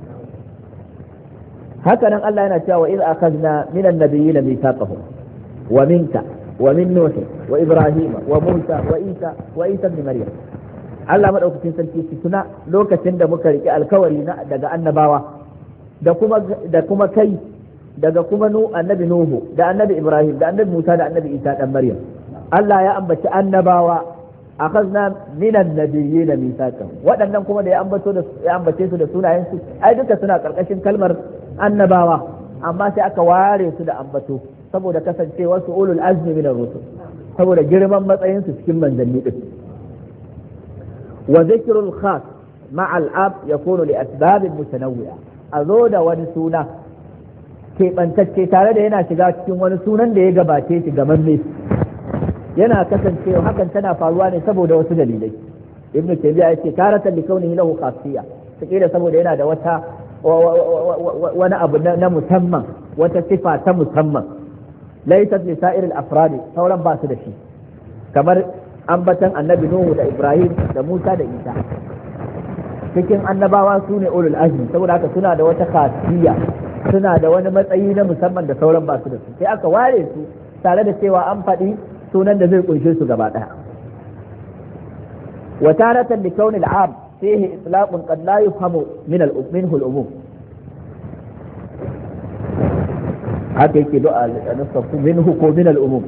haka nan Allah yana cewa iz akhadna minan nabiyyin mithaqahum wa minka wa min nuh wa ibrahima wa musa wa isa wa isa ibn maryam. Allah madaukakin sarki shi tuna lokacin da muka riki alkawari na daga annabawa da kuma da kuma kai daga kuma nu annabi nuhu da annabi ibrahim da annabi musa da annabi isa dan maryam. Allah ya ambaci annabawa akhadna minan nabiyyin mithaqan, waɗannan kuma da ya ambato da ya ambace su da sunayen su ai duka suna karkashin kalmar annabawa, amma sai aka ware su da ambato saboda kasancewar su ulul azmi min ar-rusul, saboda girman matsayin su cikin manzanni din. wa dhikrul khas ma'a al-ab yakunu li asbab mutanawwi'a, a zo da wani suna keɓantacce tare da yana shiga cikin wani sunan da ya gabace shi gamamme, yana kasancewa hakan tana faruwa ne saboda wasu dalilai. ibn taymiya yace taratan li kaunihi lahu khasiyya, sakila saboda yana da wata wani abu na musamman, wata sifa ta musamman laysat li sa'ir al-afrad, sauran ba su da shi, kamar ambatan annabi nuhu da ibrahim da musa da isa. cikin annabawa su ne ulul azmi, saboda haka suna da wata khasiyya, suna da wani matsayi na musamman da sauran ba su da su, sai aka ware su tare da cewa an faɗi sunan da zai kunshe su gaba ɗaya. wa taratan li kauni al-am fihi itlaqun qad la yufhamu min al-minhu al-umum. haka yake du'a nasafu minhu ko min al-umum.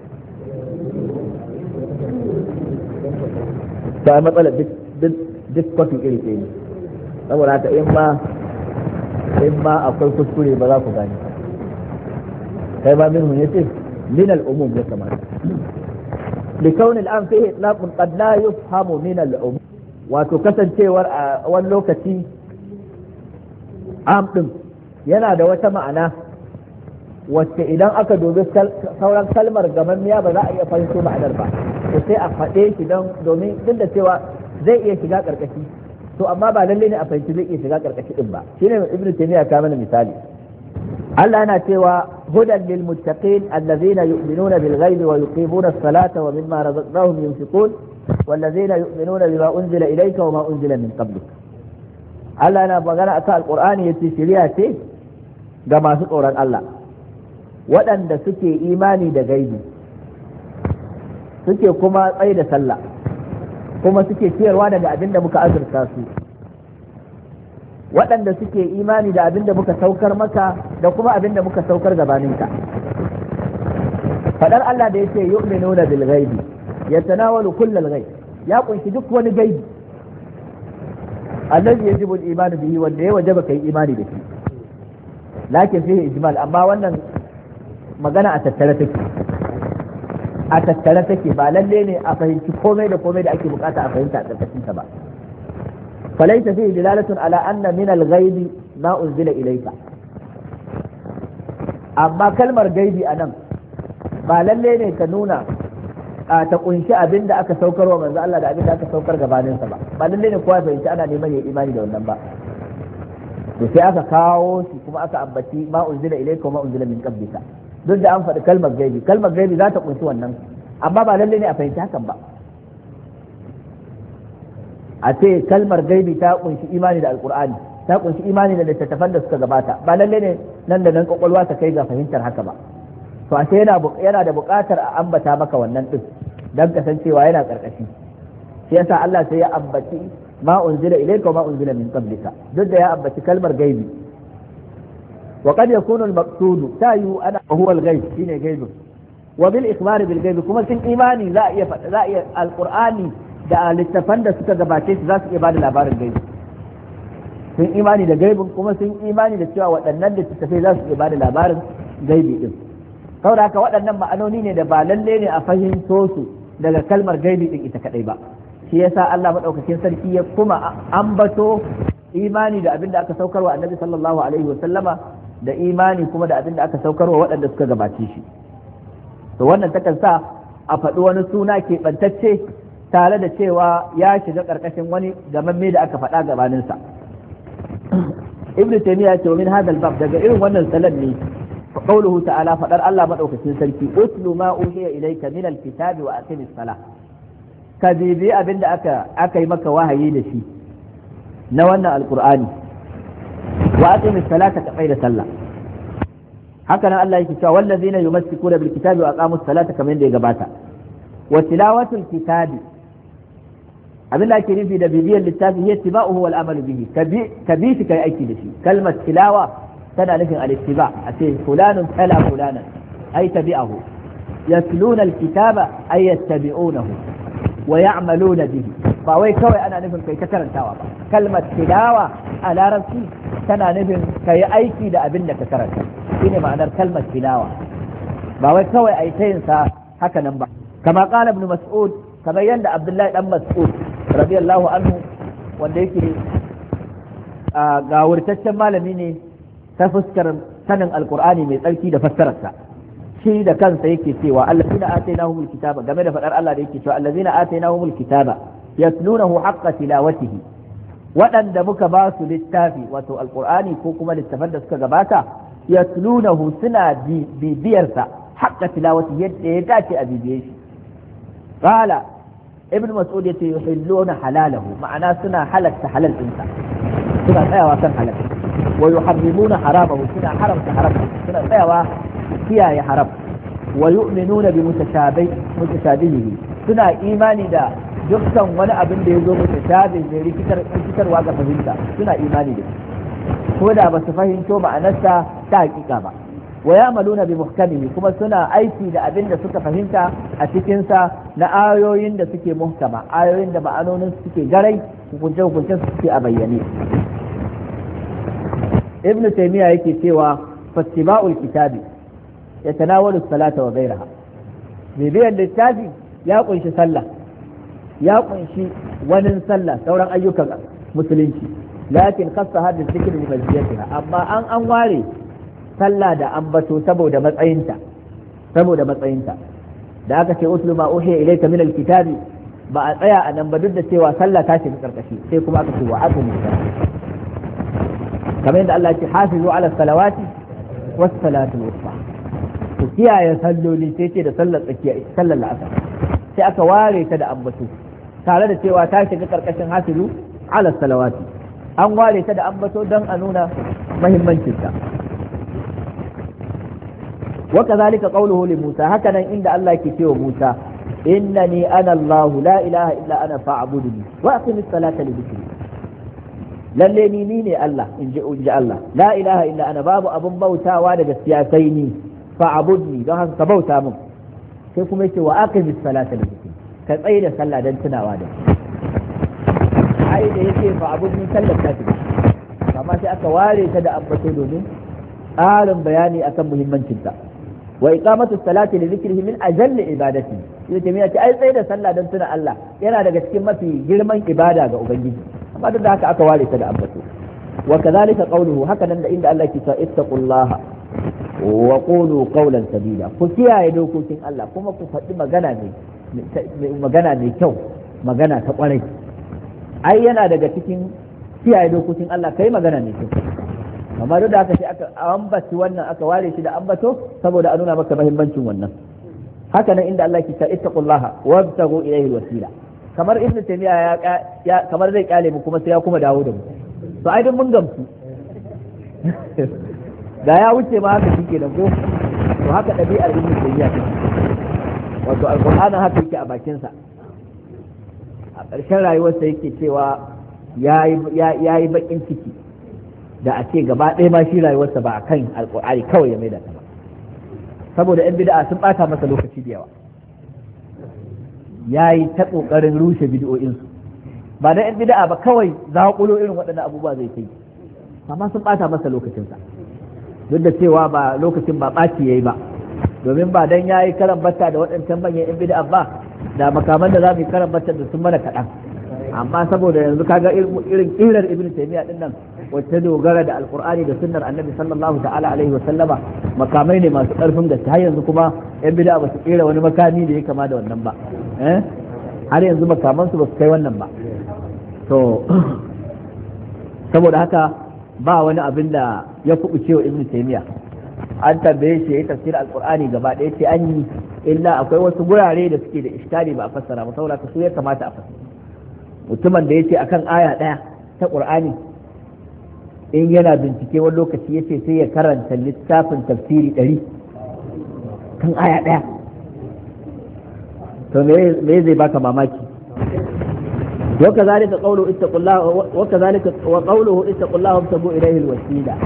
ta matsala duk duk kwatin iri ɗaya ne, saboda haka in ma in ma akwai kuskure ba za ku gane, kai ba minhu yace min al-umum ya kamata. لكون الآن فيه إطلاق قد لا يفهم من العموم، wato kasancewar a wani lokaci am ɗin yana da wata ma'ana wacce idan aka dubi sauran kalmar gamammiya ba za a iya fahimto ma'anar ba, to sai a faɗe shi don domin duk da cewa zai iya shiga ƙarƙashi, to amma ba lalle ne a fahimci zai iya shiga ƙarƙashi ɗin ba. shine ibnu taymiya ka mana misali. Allah yana cewa hudan lil muttaqin allazina yu'minuna bil ghaibi wa yuqimuna as-salata wa mimma razaqnahum yunfiqun wallazina yu'minuna bima unzila ilayka wa ma unzila min qablik. Allah yana magana akan alqur'ani yace shari'a ce ga masu tsoron Allah, waɗanda suke imani da gaibi, suke kuma tsaye da sallah, kuma suke ciyarwa daga abin da muka azurta su, waɗanda suke imani da abin da muka saukar maka da kuma abin da muka saukar gabaninka. Faɗar Allah da yake yu'minuna bil ghaibi yatanawalu kullal ghaib, ya kunshi duk wani gaibi allazi yajibu al-iman bihi, wanda ya wajaba kai imani da shi. Lakin fihi ijmal, amma wannan magana a tattare take a tattare take ba lalle ne a fahimci komai da komai da ake bukata a fahimta a tsakanin ta ba. فليس فيه دلالة على أن من الغيب ما أنزل إليك. أما كلمة غيبي أنا ba lalle ne ka nuna ta kunshi abin da aka saukar wa manzo Allah da abin da aka saukar gabanin sa ba ba lalle ne kowa fahimci ana neman ya imani da wannan ba. to sai aka kawo shi kuma aka ambaci ma unzila ilayka wa ma unzila min qablika, duk da an faɗi kalmar gaibi, kalmar gaibi za ta kunshi wannan, amma ba lalle ne a fahimci hakan ba. a ce kalmar gaibi ta kunshi imani da alkur'ani, ta kunshi imani da littattafan da suka gabata, ba lalle ne nan da nan kwakwalwa ta kai ga fahimtar haka ba. to a ce yana da buƙatar a ambata maka wannan din dan kasancewa yana karkashi. shi yasa Allah sai ya ambaci ma unzila ilayka wa ma unzila min qablika, duk da ya ambaci kalmar gaibi. wa qad yakunu al-maqsud tayu ana huwa al-ghaib, shine gaibi, wa bil ikhbar bil gaibi, kuma sun imani za a iya za a iya alqur'ani da littafan da suka gabace su za su iya bada labarin gaibi. sun imani da gaibin kuma sun imani da cewa waɗannan littattafai za su iya bada labarin gaibi din. saboda haka waɗannan ma'anoni ne da ba lalle ne a fahimto su daga kalmar gaibi din ita kadai ba. shi yasa Allah madaukakin sarki ya kuma ambato imani da abin da aka saukarwa annabi sallallahu alaihi wa sallama, da imani kuma da abin da aka saukarwa waɗanda suka gabace shi. to wannan takan sa a faɗi wani suna keɓantacce tare da cewa ya shiga ƙarƙashin wani gamamme da aka faɗa gabaninsa. ibn taymiya ce min hadal bab, daga irin wannan salan ne qawluhu ta'ala fadar Allah madaukakin sarki utlu ma uhiya ilayka min alkitabi wa aqimis salah ka bibi abinda aka aka yi maka wahayi da shi na wannan alqur'ani wa aqimis salata ka da sallah haka nan Allah yake cewa wallazina yumassikuna bil kitabi wa aqamus salata kamar yadda ya gabata wa tilawatul kitabi abin da ake nufi da bibiyar littafi ya tiba'uhu wal amalu bihi ka bi shi kai aiki da shi kalmar tilawa tana nufin al-ittiba a ce fulanun tala fulanan ay tabi'ahu yatluna al-kitaba ay yattabi'unahu wa ya'maluna bihi ba wai kawai ana nufin kai ta karantawa ba kalmar tilawa a larabci tana nufin kai aiki da abin da ka karanta shine ma'anar kalmar tilawa ba wai kawai ai ta yin sa haka nan ba kama qala ibn mas'ud kamar yadda abdullahi dan mas'ud radiyallahu anhu wanda yake ga wurtaccen malami ne ta fuskar sanin alqur'ani mai tsarki da fassararsa shi da kansa yake cewa allazina atainahumul kitaba game da fadar Allah da yake cewa allazina atainahumul kitaba yatlunahu haqqa tilawatihi waɗanda muka ba su littafi wato alqur'ani ko kuma littafan da suka gabata yatlunahu suna bibiyarsa haqqa tilawatihi yadda ya dace a bibiye shi qala ibn mas'ud yace yuhilluna halalahu ma'ana suna halatta halal dinsa suna tsayawa kan halal wa yuharrimuna haramahu suna haramta haram suna tsayawa kiyaye haram wa yu'minuna bi mutashabi mutashabihi suna imani da dukkan wani abin da yazo mutashabi ne rikitar rikitarwa ga fahimta suna imani da shi ko da ba su fahimto ma'anarsa ta hakika ba wa ya'maluna bi muhkamihi kuma suna aiki da abin da suka fahimta a cikin sa na ayoyin da suke muhkama ayoyin da ma'anonin suke garai hukunce hukuncen suke a bayyane ibnu taymiya yake cewa fattiba'ul kitabi yatanawalu salata wa ghayraha bibiyan littafi ya kunshi sallah ya kunshi wani sallah sauran ayyukan musulunci lakin khassa hadith dhikr li maziyatiha amma an an ware sallah da ambato saboda matsayinta saboda matsayinta da aka ce uslu ma uhiya ilayka min alkitabi ba a tsaya a nan ba duk da cewa sallah ta shiga karkashi sai kuma aka ce wa aqimu kamar yadda Allah ya ce hafizu ala salawati was salatu wusta ku kiyaye salloli sai ce da sallar tsakiya sallar la'asar sai aka ware ta da ambato tare da cewa ta shiga karkashin hafizu ala salawati an ware ta da ambato don a nuna muhimmancinta وكذلك قوله لموسى هكذا عند الله كتير موسى إنني أنا الله لا إله إلا أنا فاعبدني وأقم الصلاة لذكري لليني نيني الله إن جاء الله لا إله إلا أنا باب أبو بوتا وانا السياسيني فاعبدني ده كبوتا من كيف يقول وأقم الصلاة لذكري كأين صلى دنتنا وانا عيد يكي فاعبدني صلى كاتب فما شاء واري تدأ أبطل من آلم بياني أكم مهمان جدا وإقامة الصلاة لذكره من أجل عبادته إذا تمينة أي سيدة صلى دمتنا الله ينا daga cikin mafi girman ibada ga ubangiji amma duk da haka aka ware ta da ambato wa kadhalika qawluhu haka nan da inda Allah ke cewa ittaqullaha wa qulu qawlan sadida ku kiyaye dokokin Allah kuma ku faɗi magana ne magana mai kyau magana ta kwarai ai yana daga cikin kiyaye dokokin Allah kai magana ne kyau amma duk da haka sai aka ambaci wannan aka ware shi da ambato saboda a nuna maka muhimmancin wannan haka nan inda Allah ke ta ittaqullaha wabtaghu ilayhi alwasila kamar ibnu taymiya ya kamar zai kyale mu kuma sai ya kuma dawo da mu to ai duk mun gamsu da ya wuce ma haka shike da ko to haka dabi'ar ibnu taymiya wato alqur'ani haka yake a bakin sa a ƙarshen rayuwarsa yake cewa yayi yayi bakin ciki da a ce gaba ɗaya ma shi rayuwarsa ba a kan alƙur'ani kawai ya maida ta ba saboda yan bid'a sun ɓata masa lokaci da yawa ya yi ta ƙoƙarin rushe bid'o'insu ba da yan bid'a ba kawai zaƙulo irin waɗannan abubuwa zai kai amma sun ɓata masa lokacinsa duk da cewa ba lokacin ba ɓaci ya yi ba domin ba dan ya yi karan batta da waɗancan manyan yan bid'a ba da makaman da za mu yi karan batta da sun mana kaɗan amma saboda yanzu kaga irin ƙirar ibn taymiya din nan wacce dogara da alqur'ani da sunnar annabi sallallahu ta'ala alaihi wa sallama makamai ne masu ƙarfin gaske har yanzu kuma yan bid'a ba su ƙera wani makami da ya kama da wannan ba eh har yanzu makaman su ba su kai wannan ba to saboda haka ba wani abin da ya kuɓuce wa ibn taymiya an tambaye shi yayi tafsir alqur'ani gaba ɗaya ce an yi, illa akwai wasu gurare da suke da iskali ba a fassara ba, saboda su ya kamata a fassara. Mutumin da yace akan aya ɗaya ta qur'ani in yana bincike wani lokaci yace sai ya karanta littafin tafsiri ɗari kan aya ɗaya, to me zai baka mamaki? وكذلك قوله اتقوا الله وكذلك وقوله اتقوا الله وابتغوا اليه الوسيله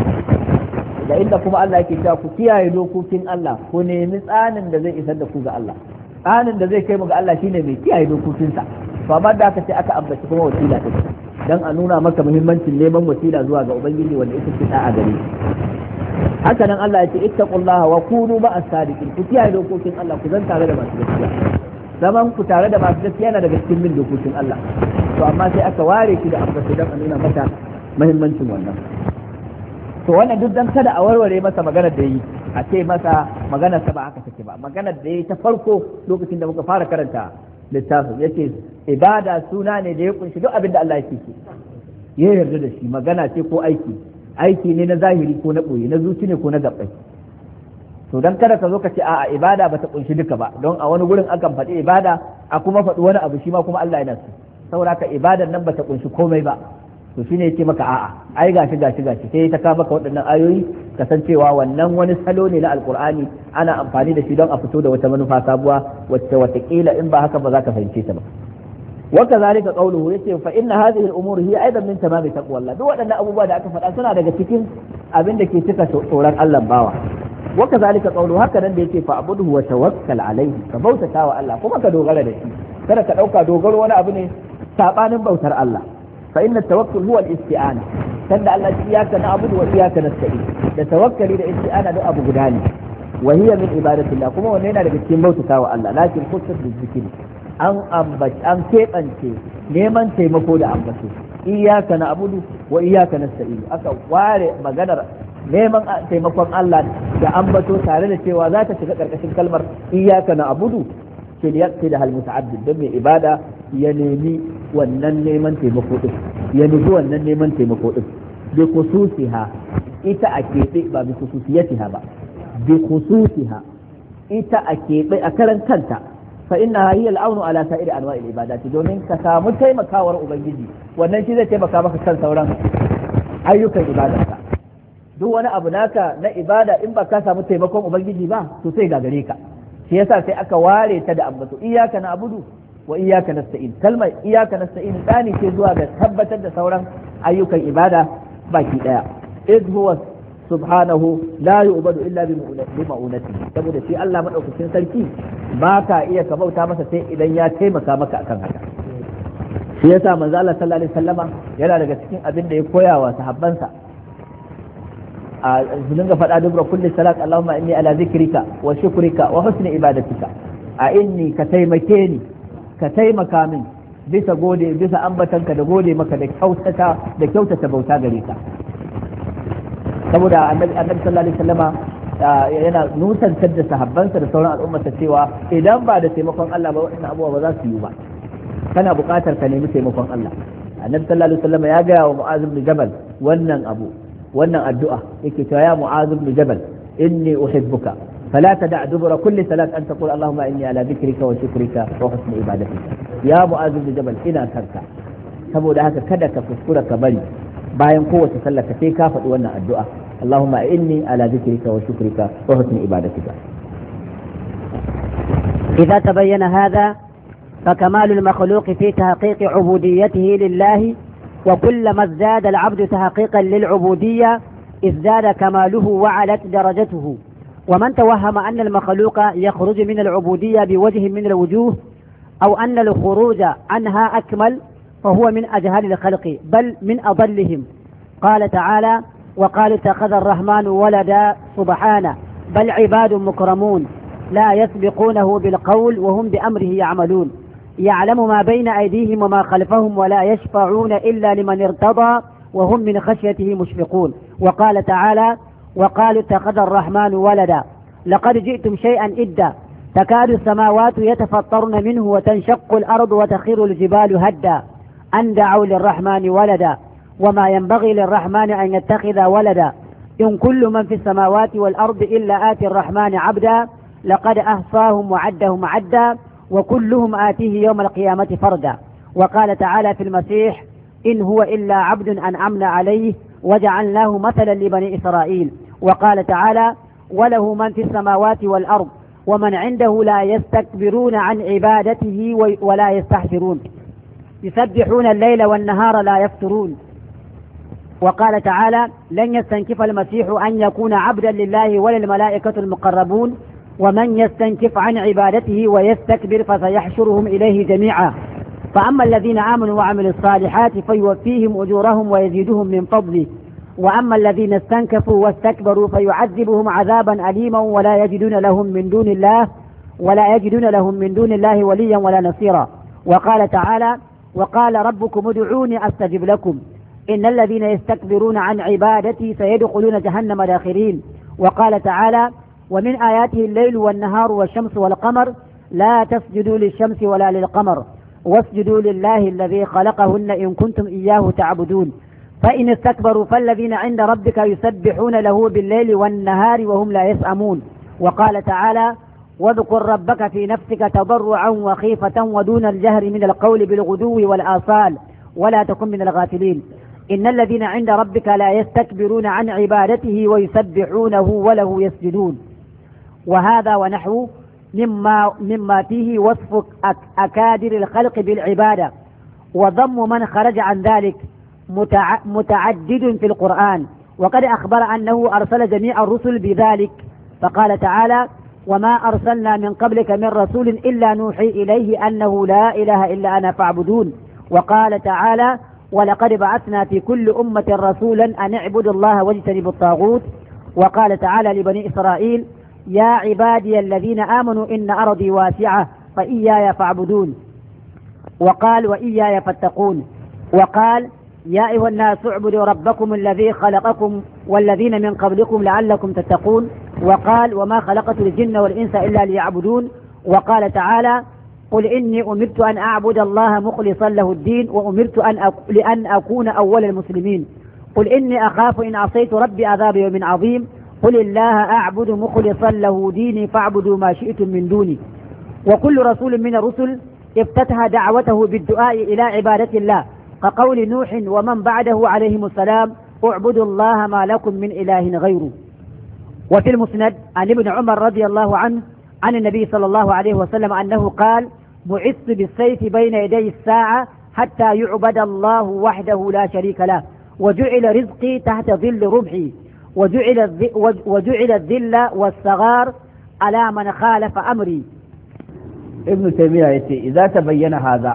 da inda kuma Allah yake cewa ku kiyaye dokokin Allah, ku nemi tsanin da zai isar da ku ga Allah. Tsanin da zai kai mu ga Allah shine mai kiyaye dokokinsa. To amma da aka ce aka ambaci kuma wasila ta dan a nuna maka muhimmancin neman wasila zuwa ga ubangiji wanda ita ce da'a gare shi. Haka nan Allah ya ce ittaqullaha wa kunu ma'as sadiqin, ku kiyaye dokokin Allah, ku zan tare da masu gaskiya. Zaman ku tare da masu gaskiya yana daga cikin bin dokokin Allah. To amma sai aka ware shi da ambaci dan a nuna mata muhimmancin wannan. To wannan duk dan kada a warware masa maganar da yi, a ce masa maganar sa ba haka take ba. Maganar da yi ta farko lokacin da muka fara karanta littafin yace ibada suna ne da ya kunshi duk abin da Allah yake so, ya yarda da shi, magana ce ko aiki, aiki ne na zahiri ko na boye, na zuci ne ko na gabbai. To dan kada ka zo ka ce a'a ibada bata kunshi duka ba, don a wani gurin akan faɗi ibada a kuma faɗi wani abu shi ma kuma Allah yana so, saboda haka ibadan nan bata kunshi komai ba. To shine yake maka a'a ai gashi gashi gashi sai ta ka maka waɗannan ayoyi kasancewa wannan wani salo ne na alqur'ani, ana amfani da shi don a fito da wata manufa sabuwa wacce watakila in ba haka ba za ka fahimce ta ba. wa kazalika qawluhu yace fa inna hadhihi al-umur hiya aidan min tamami taqwallah, duk waɗannan abubuwa da aka faɗa suna daga cikin abin da ke cika tsoron Allah bawa. wa kazalika qawluhu haka nan da yake fa abuduhu wa tawakkal alayhi, ka bautata wa Allah kuma ka dogara da shi, kada ka dauka dogaro wani abu ne sabanin bautar Allah. فإن التوكل هو الاستعانة، تندى الله إياك نعبد وإياك نستعين، تتوكل إلى الاستعانة ده أبو جداني، وهي من عبادة الله، كما ونينا لكتين موتك الله، لكن خصت بالذكر أن أنبت أن كيف أنت نيمان تيمكود أنبت إياك نعبد وإياك نستعين. أكا وارئ مغنر neman taimakon Allah da ambato tare da cewa za ta shiga karkashin kalmar iyyaka na'budu ke da yake da hal muta'addid, don mai ibada ya nemi wannan neman taimako din, ya nufi wannan neman taimako din bi khususiha, ita a keɓe ba bi khususiyatiha ba, bi khususiha ita a keɓe a karan kanta. fa inna hiya al-aunu ala sa'iri anwa'il ibadati, domin ka samu taimakawar ubangiji wannan shi zai taimaka maka kan sauran ayyukan ibadarka. duk wani abu naka na ibada in ba ka samu taimakon ubangiji ba to sai gagare ka. shi yasa sai aka ware ta da ambato iyyaka na'budu wa iyyaka nasta'in. kalmar iyyaka nasta'in tsani ce zuwa ga tabbatar da sauran ayyukan ibada baki daya. iz huwa subhanahu la yu'badu illa bi ma'unati, saboda shi Allah madaukakin sarki ba ka iya ka bauta masa sai idan ya taimaka maka akan haka. shi yasa manzo Allah sallallahu alaihi wasallama yana daga cikin abin da ya koya wa sahabbansa a dinga faɗa dubra kulli salat Allahumma inni ala zikrika wa shukrika wa husni ibadatika, a inni ka taimake ni ka taimaka min bisa gode bisa ambatanka da gode maka da kyautata da kyautata bauta gare ka. saboda annabi annabi sallallahu alaihi wasallama yana nusantar da sahabbansa da sauran al'ummarsa cewa idan ba da taimakon Allah ba waɗannan abubuwa ba za su yi ba, kana buƙatar ka nemi taimakon Allah. annabi sallallahu alaihi wasallama ya gaya wa Mu'adh ibn Jabal wannan abu wannan addu'a yake cewa ya Mu'adh ibn Jabal inni uhibbuka fala tada' dubura kulli salat an taqul Allahumma inni ala dhikrika wa shukrika wa husni ibadatika. ya Mu'adh ibn Jabal ina sarka, saboda haka kada ka kuskura ka bari bayan kowace sallah ka sai ka faɗi wannan addu'a Allahumma inni ala dhikrika wa shukrika wa husni ibadatika. إذا تبين هذا فكمال المخلوق في تحقيق عبوديته لله، وكلما ازداد العبد تحقيقا للعبودية ازداد كماله وعلت درجته. ومن توهم أن المخلوق يخرج من العبودية بوجه من الوجوه أو أن الخروج عنها أكمل فهو من أجهل الخلق بل من أضلهم. قال تعالى وقال اتخذ الرحمن ولدا سبحانه بل عباد مكرمون لا يسبقونه بالقول وهم بأمره يعملون، يعلم ما بين أيديهم وما خلفهم ولا يشفعون إلا لمن ارتضى وهم من خشيته مشفقون. وقال تعالى وقالوا اتخذ الرحمن ولدا لقد جئتم شيئا إدا تكاد السماوات يتفطرن منه وتنشق الأرض وتخر الجبال هدا أن دعوا للرحمن ولدا وما ينبغي للرحمن أن يتخذ ولدا إن كل من في السماوات والأرض إلا آتي الرحمن عبدا لقد أحصاهم وعدهم عدا وكلهم آتيه يوم القيامة فردا. وقال تعالى في المسيح إن هو إلا عبد أنعمنا عليه وجعلناه مثلا لبني إسرائيل. وقال تعالى وله من في السماوات والأرض ومن عنده لا يستكبرون عن عبادته ولا يستحسرون يسبحون الليل والنهار لا يفترون. وقال تعالى لن يستنكف المسيح أن يكون عبدا لله وللملائكة المقربون ومن يستنكف عن عبادته ويستكبر فسيحشرهم إليه جميعا. فأما الذين آمنوا وعملوا الصالحات فيوفيهم أجورهم ويزيدهم من فضله وأما الذين استنكفوا واستكبروا فيعذبهم عذابا أليما ولا يجدون لهم من دون الله ولا يجدون لهم من دون الله وليا ولا نصيرا. وقال تعالى وقال ربكم ادعوني أستجب لكم إن الذين يستكبرون عن عبادتي سيدخلون جهنم داخرين. وقال تعالى ومن آياته الليل والنهار والشمس والقمر لا تسجدوا للشمس ولا للقمر واسجدوا لله الذي خلقهن إن كنتم إياه تعبدون فإن استكبروا فالذين عند ربك يسبحون له بالليل والنهار وهم لا يسأمون. وقال تعالى واذكر ربك في نفسك تضرعا وخيفة ودون الجهر من القول بالغدو والآصال ولا تكن من الغافلين إن الذين عند ربك لا يستكبرون عن عبادته ويسبحونه وله يسجدون. وهذا ونحوه مما, مما فيه وصف أكادر الخلق بالعبادة وضم من خرج عن ذلك متعدد في القرآن. وقد أخبر أنه أرسل جميع الرسل بذلك فقال تعالى وما أرسلنا من قبلك من رسول إلا نوحي إليه أنه لا إله إلا أنا فاعبدون. وقال تعالى ولقد بعثنا في كل أمة رسولا أن اعبدوا الله واجتنبوا الطاغوت. وقال تعالى لبني إسرائيل يا عبادي الذين آمنوا إن أرضي واسعة فإياي فاعبدون. وقال وإياي فاتقون. وقال يا أيها الناس اعبدوا ربكم الذي خلقكم والذين من قبلكم لعلكم تتقون. وقال وما خلقت الجن والإنس إلا ليعبدون. وقال تعالى قل إني أمرت أن أعبد الله مخلصا له الدين وأمرت أن أك... لأن أكون أول المسلمين. قل إني أخاف إن عصيت ربي عذاب يوم عظيم. قل الله أعبد مخلصا له ديني فاعبدوا ما شئتم من دوني. وكل رسول من الرسل افتتح دعوته بالدعاء إلى عبادة الله كقول نوح ومن بعده عليهم السلام اعبدوا الله ما لكم من إله غيره. وفي المسند عن ابن عمر رضي الله عنه عن النبي صلى الله عليه وسلم أنه قال بعثت بالسيف بين يدي الساعة حتى يعبد الله وحده لا شريك له وجعل رزقي تحت ظل رمحي وجعل, وجعل الذل والصغار على من خالف أمري. ابن تيمية يتي إذا تبين هذا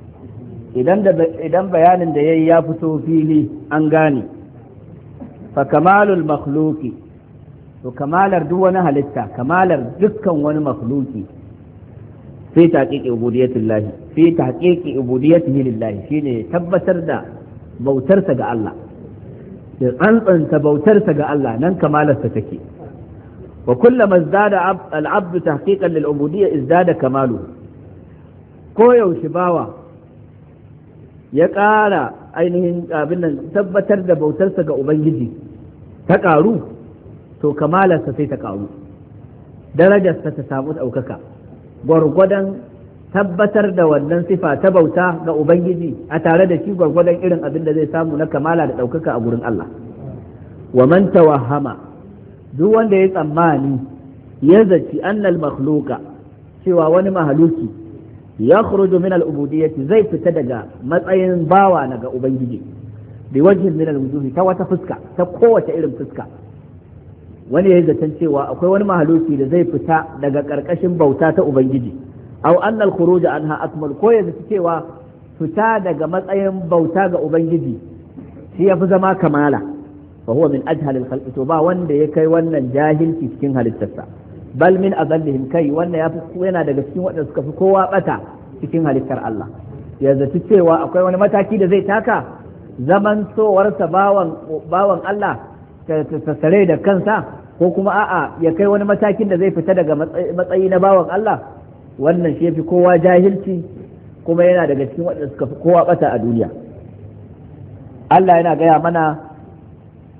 إذا بيان da yayi ya fito fili an gane fa kamalul makhluqi to kamalar duk wani halitta kamalar dukkan wani makhluqi fi tahqiqi ubudiyyatillahi fi tahqiqi ubudiyyatihi lillahi shine tabbatar da bautarsa ga Allah da tsantsanta bautarsa ga Allah nan kamalarsa take wa kullama izdada al-abd tahqiqan lil ubudiyya izdada kamalu ko yaushe bawa ya ƙara ainihin abin nan tabbatar da bautarsa ga Ubangiji ta ƙaru to kamalarsa sai ta ƙaru darajarsa ta samu ɗaukaka gwargwadon tabbatar da wannan sifa ta bauta ga Ubangiji a tare da shi gwargwadon irin abin da zai samu na kamala da ɗaukaka a gurin Allah. Wa man tawahhama duk wanda ya tsammani ya zaci annal makhluqa cewa wani mahaluki ya khuruju min al-ubudiyyati zai fita daga matsayin bawa na ga Ubangiji bi wajhin min al-wujuhi ta wata fuska ta kowace irin fuska wani ya zaton cewa akwai wani mahaluki da zai fita daga karkashin bauta ta Ubangiji aw anna al-khuruj anha akmal ko ya zaci cewa fita daga matsayin bauta ga Ubangiji shi yafi zama kamala fa huwa min ajhal al-khalqi to ba wanda ya kai wannan jahilci cikin halittarsa bal min azallihim kai wannan yafi yana daga cikin waɗanda suka fi kowa bata cikin halittar Allah ya zaci cewa akwai wani mataki da zai taka zaman sowarsa bawan bawan Allah ta sare da kansa ko kuma a'a ya kai wani matakin da zai fita daga matsayi na bawan Allah wannan shi yafi kowa jahilci kuma yana daga cikin waɗanda suka fi kowa bata a duniya Allah yana gaya mana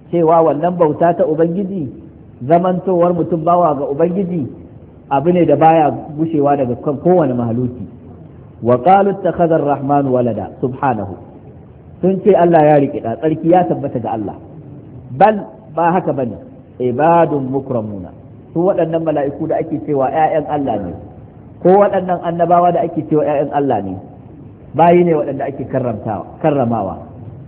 cewa wannan bauta ta ubangiji zamantowar mutum bawa ga ubangiji abu ne da baya gushewa daga kan kowane mahaluki wa qalu ittakhadha ar-rahman walada subhanahu sun ce Allah ya riƙe da tsarki ya tabbata ga Allah bal ba haka bane ibadun mukramuna su waɗannan mala'iku da ake cewa ƴaƴan Allah ne ko waɗannan annabawa da ake cewa ƴaƴan Allah ne bayi ne waɗanda ake karramawa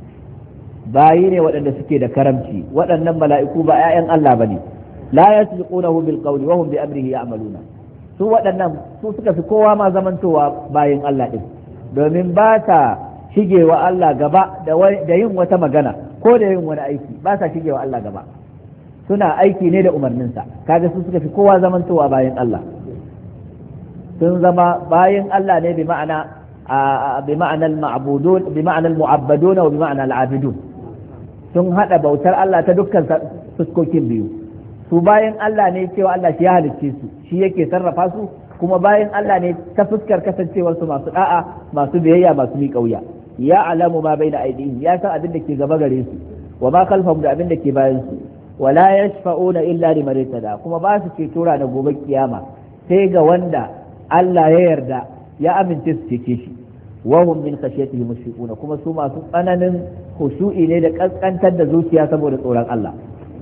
bayi ne waɗanda suke da karamci waɗannan mala'iku ba ƴaƴan Allah bane la yasbiqunahu bil qawli wa hum bi amrihi ya'maluna su waɗannan su suka fi kowa ma zamantowa bayin Allah din domin ba ta shigewa Allah gaba da yin wata magana ko da yin wani aiki ba sa shigewa Allah gaba suna aiki ne da umarninsa kaga su suka fi kowa zamantowa bayin Allah sun zama bayin Allah ne bi ma'ana bi ma'ana al-ma'budun bi ma'ana al-mu'abbadun wa bi ma'ana al-'abidun sun hada bautar Allah ta dukkan fuskokin biyu su bayan Allah ne cewa Allah shi ya halicce su shi yake sarrafa su kuma bayan Allah ne ta fuskar kasancewar su masu da'a masu biyayya masu miƙa wuya ya alamu ma baina aidihim ya san abin da ke gaba gare su wa ma khalfahum da abin da ke bayan su wala yashfa'una illa liman irtada kuma ba su ceto na gobe kiyama sai ga wanda Allah ya yarda ya amince su cece shi wa hum min khashyatihi mushfiquna kuma su masu tsananin khushu'i ne da kaskantar da zuciya saboda tsoron Allah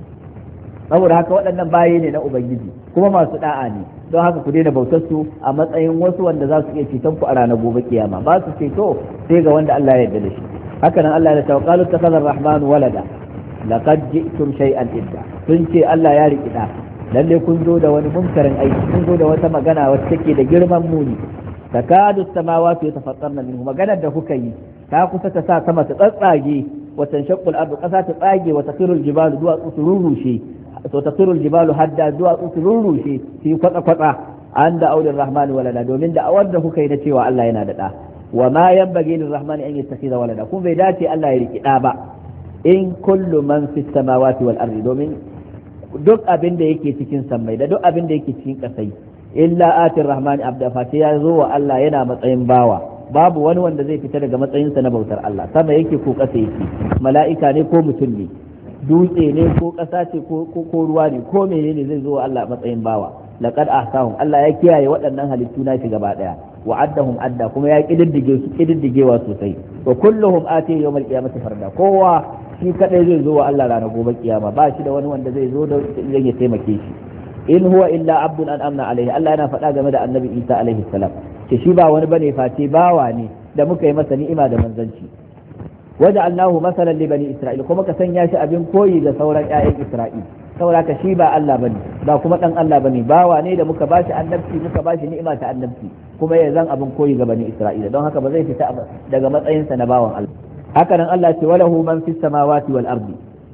saboda haka waɗannan bayi ne na ubangiji kuma masu da'a ne don haka ku daina bautar su a matsayin wasu wanda za su iya ceton ku a ranar gobe kiyama ba su ceto sai ga wanda Allah ya yarda da shi haka nan Allah ya tawaqalu takhadha ar-rahman walada laqad ji'tum shay'an idda sun ce Allah ya riki da lalle kun zo da wani munkarin aiki kun zo da wata magana wacce take da girman muni takadu as-samawati yatafattarna minhu maganar da kuka yi ta kusa ta sa sama ta tsatsage wa tanshaqqu al-ardu qasa ta tsage wa tasiru al-jibalu duwatsu su rurrushe to tasiru al-jibalu hadda duwatsu su rurrushe su kwatsa kwatsa an da aulin rahmani walada domin da awar da kuka yi na cewa Allah yana da da wa ma yanbaghi lir-rahmani an yattakhidha walada kun bai dace Allah ya riki da ba in kullu man fis samawati wal ardi domin duk abin da yake cikin sammai da duk abin da yake cikin kasai illa atir rahmani abda fa ya zo wa Allah yana matsayin bawa babu wani wanda zai fita daga matsayinsa na bautar Allah sama yake ko kasa yake mala'ika ne ko mutum ne dutse ne ko kasa ce ko ko ruwa ne ko menene zai zo wa Allah matsayin bawa laqad ahsahum Allah ya kiyaye waɗannan halittu na shi gaba daya wa addahum adda kuma ya kididdige su kididdigewa sosai wa kulluhum ati yawmal qiyamati farda kowa shi kadai zai zo wa Allah ranar gobe kiyama ba shi da wani wanda zai zo da zai ya taimake shi in huwa illa abdun an amna alaihi Allah yana faɗa game da annabi Isa alaihi salam ce shi ba wani bane face bawa ne da muka yi masa ni'ima da manzanci waja'alnahu masalan li bani isra'il kuma ka sanya shi abin koyi ga sauran ƴaƴan isra'il saboda ka shi ba Allah bane ba kuma dan Allah bane bawa ne da muka bashi annabci muka bashi ni'ima ta annabci kuma ya zan abin koyi ga bani isra'ila don haka ba zai fita daga matsayinsa na bawan Allah haka nan Allah ce walahu man fis samawati wal ardi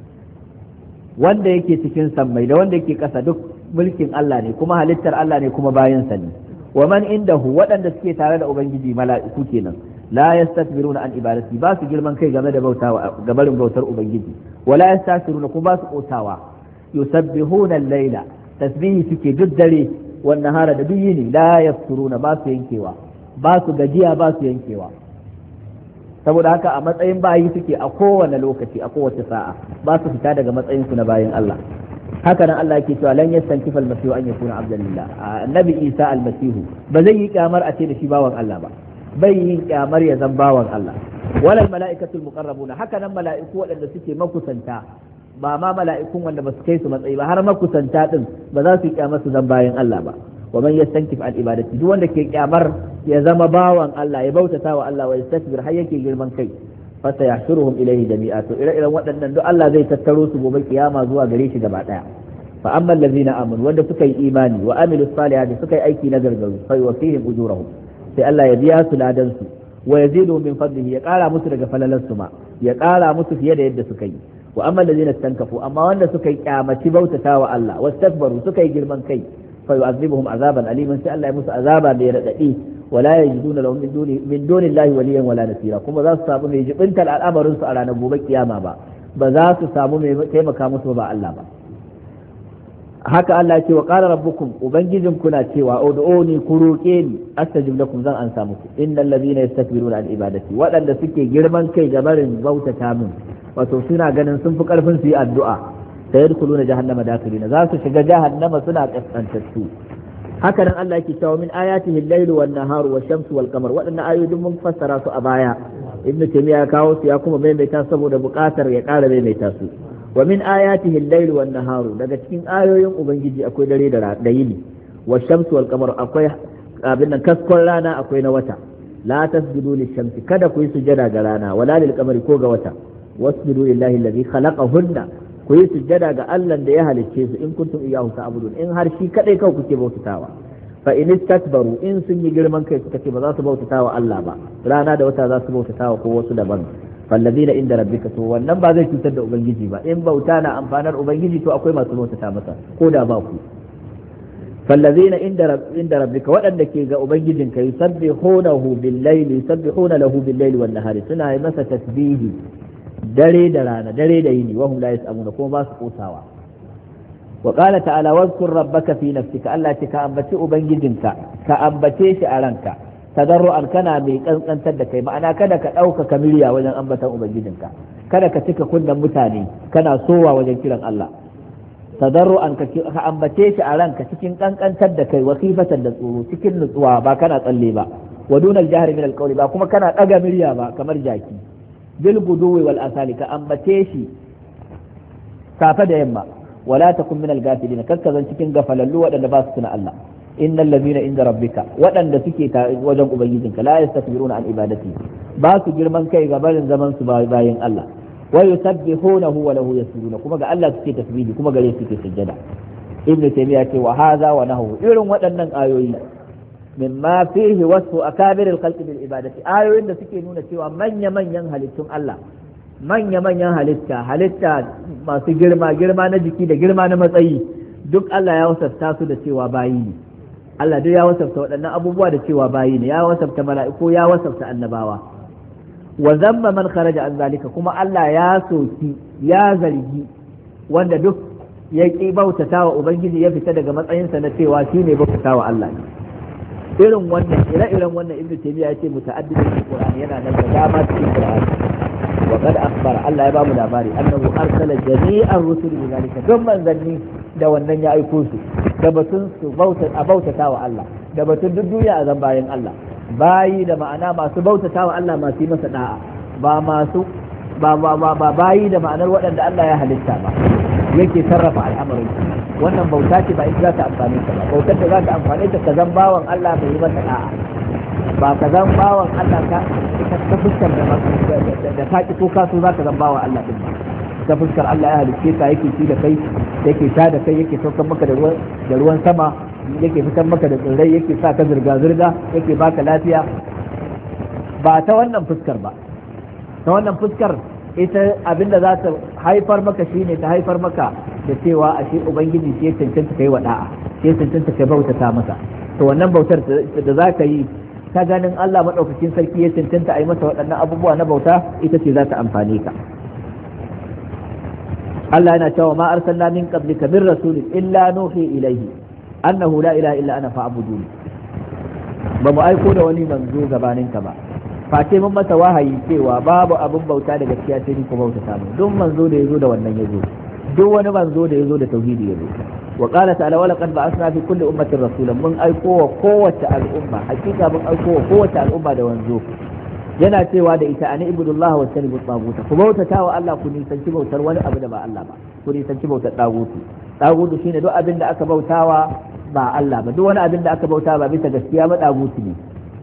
wanda yake cikin sammai da wanda yake kasa duk mulkin Allah ne kuma halittar Allah ne kuma bayansa ne wa man indahu waɗanda suke tare da ubangiji mala'iku kenan la yastakbiruna an ibadati ba su girman kai game da bautawa gabarin bautar ubangiji wala yastakbiruna kuma ba su kotawa yusabbihuna al-laila tasbihi suke duk dare wan nahara da duk yini la yafturuna ba su yankewa ba su gajiya ba su yankewa saboda haka a matsayin bayi suke a kowane lokaci a kowace sa'a ba su fita daga matsayin su na bayin Allah haka nan Allah yake cewa lan yastankifa al-masihu an yakuna abdan lillah annabi Isa al-masihu ba zai yi kyamar a ce da shi bawan Allah ba bai yi kyamar ya zan bawan Allah wala al-mala'ikatu al-muqarrabuna haka nan mala'iku waɗanda suke makusanta ba ma mala'ikun wanda ba su kai su matsayi ba har makusanta din ba za su yi kyamar su zan bayan Allah ba wa man yastankif an ibadati duk wanda ke kyamar ya zama bawan Allah ya bautata wa Allah wa yastakbir har yake girman kai fa sayahshuruhum ilayhi jami'a to ire-iren waɗannan duk Allah zai tattaro su gobe kiyama zuwa gare shi gaba daya fa amma allazina amanu wanda suka yi imani wa amilus salihati suka yi aiki na gargaru fa yuwaffihim ujurahum sai Allah ya biya su ladan su wa yazidu min fadlihi ya kara musu daga falalansu ma ya kara musu fiye da yadda suka yi wa amma allazina stankafu amma wanda suka yi kyamaci bautata wa Allah wastakbaru suka yi girman kai fa yu'adhibuhum azaban aliman sai Allah ya musu azaba mai radadi wala yajiduna lahum min duni min duni Allah waliyan wala nasira kuma za su samu mai jibinta al'amarin su a ranar gobe kiyama ba ba za su samu mai taimaka musu ba Allah ba haka Allah ce wa qala rabbukum ubangijin kuna cewa ud'uni ku roƙe ni astajib lakum zan ansa muku innal ladhina yastakbiruna an ibadati waɗanda suke girman kai ga barin bautata min wato suna ganin sun fi karfin su yi addu'a sayadkhuluna jahannama dakhilina za su shiga jahannama suna kaskantattu. haka nan Allah yake cewa min ayatihi al-lailu wan-naharu wash-shamsu wal-qamar, waɗannan ayoyi mun fassara su a baya. Ibn Taymiyyah ya kawo su ya kuma maimaita saboda buƙatar ya ƙara maimaita su. wa min ayatihi al-lailu wan-naharu, daga cikin ayoyin ubangiji akwai dare da yini, wash-shamsu wal-qamar, akwai abin nan kaskon rana, akwai na wata. la tasjudu lish-shamsi, kada ku yi sujada ga rana, wala lil-qamari ko ga wata, wasjudu lillahi alladhi khalaqahunna, ku yi sujjada ga Allah da ya halicce su in kuntum iyyahu ta'budun, in har shi kadai kawai kuke bautatawa. fa in istakbaru, in sun yi girman kai suka ce ba za su bautatawa Allah ba, rana da wata za su bautatawa ko wasu daban, fallazina inda rabbika, to wannan ba zai cutar da ubangiji ba. in bauta na amfanar ubangiji to akwai masu bautata masa ko da ba ku. fallazina inda inda rabbika, waɗanda ke ga ubangijinka, yusabbihunahu bil-laili, yusabbihuna lahu bil-laili wan-nahari, suna yi masa tasbihi dare da rana, dare da yini, wahum la yas'amuna, kuma ba su kosawa. wa qala ta'ala wazkur rabbaka fi nafsika, Allah ce ka ambaci ubangijinka, ka ambace shi a ranka, tadarru'an, kana mai kankantar da kai, ma'ana kada ka dauka kamiliya wajen ambatan ubangijinka, kada ka cika kunnan mutane kana sowa wajen kiran Allah. tadarru'an, ka ambace shi a ranka cikin kankantar da kai, wa khifatan da tsoro, cikin nutsuwa, ba kana tsalle ba, wa dunal jahri min alqawli, ba kuma kana daga murya ba kamar jaki. bil guduwi wal asali, ka ambace shi safe da yamma, wala takun min al gafilin, kakkazan cikin gafalallu waɗanda ba su tuna Allah. innal ladina inda rabbika, waɗanda suke wajen ubangijinka, la yastakbiruna an ibadati, ba su girman kai ga barin zaman su bayin Allah, wa yusabbihunahu wa lahu yasjuduna, kuma ga Allah suke tasbihi, kuma gare su suke sujjada. ibnu taymiya ce wa hadha wa nahu, irin waɗannan ayoyi mimma fihi wasu akabir al-khalqi bil ibadati, ayoyin da suke nuna cewa manya manyan halittun Allah, manya manyan halitta halitta masu girma girma na jiki da girma na matsayi, duk Allah ya wasafta su da cewa bayi ne. Allah duk ya wasafta waɗannan abubuwa da cewa bayi ne, ya wasafta mala'iku, ya wasafta annabawa. wa zamma man kharaja an zalika, kuma Allah ya soki, ya zargi wanda duk ya ki bautatawa ubangiji, ya fita daga matsayinsa na cewa shine bautatawa Allah ne. irin wannan ire-iren wannan ibnu taymiya yace muta'addidin alqur'ani, yana nan da dama cikin qur'ani. wa qad akhbara, Allah ya bamu labari, annahu arsala jami'ar rusul bi zalika, don manzanni da wannan ya aiko su, da batun su bauta a bautata wa Allah, da batun duk duniya a zan bayan Allah, bayi da ma'ana masu bautata wa Allah, masu yi masa da'a, ba masu ba ba ba bayi da ma'anar waɗanda Allah ya halitta ba, yake sarrafa al'amarin. wannan bauta ce ba ita za ta amfane ta ba, bautar da za ta amfane ta ka zan bawan Allah bai yi masa da'a, ba ka zan bawan Allah ka ta fuskar da da ka ki ko ka so za ka zan bawan Allah din ba, ta fuskar Allah ya halicce ka, yake ci da kai, yake sha da kai, yake saukar maka da ruwan da ruwan sama, yake fitar maka da tsirrai, yake sa ka zirga zirga, yake baka lafiya, ba ta wannan fuskar ba. ta wannan fuskar ita abinda za ta haifar maka shine ta haifar maka da cewa ashe ubangiji shi ya cancanta kai wa da'a, shi ya cancanta kai bautata masa. to wannan bautar da za ka yi ta ganin Allah madaukakin sarki ya cancanta a yi masa waɗannan abubuwa na bauta, ita ce za ta amfane ka. Allah yana cewa ma arsalna min qablika min rasulin illa nuhi ilayhi annahu la ilaha illa ana fa'budun, ba mu aiko da wani manzo gabanin ka ba, face mun masa wahayi cewa babu abin bauta da gaskiya sai ni ko bauta samu. duk manzo da yazo da wannan yazo, duk wani manzo da yazo da tauhidi yazo. wa qala ta'ala wa laqad ba'athna fi kulli ummatin rasulan, mun aiko wa kowace al'umma, hakika mun aiko wa kowace al'umma da wanzo, yana cewa da ita ani ibudullah wa tanibu taguta, ku bautata wa Allah, ku nisanci bautar wani abu da ba Allah ba, ku nisanci bautar tagutu. tagutu shine duk abin da aka bautawa ba Allah ba, duk wani abin da aka bauta ba bisa gaskiya ba tagutu ne.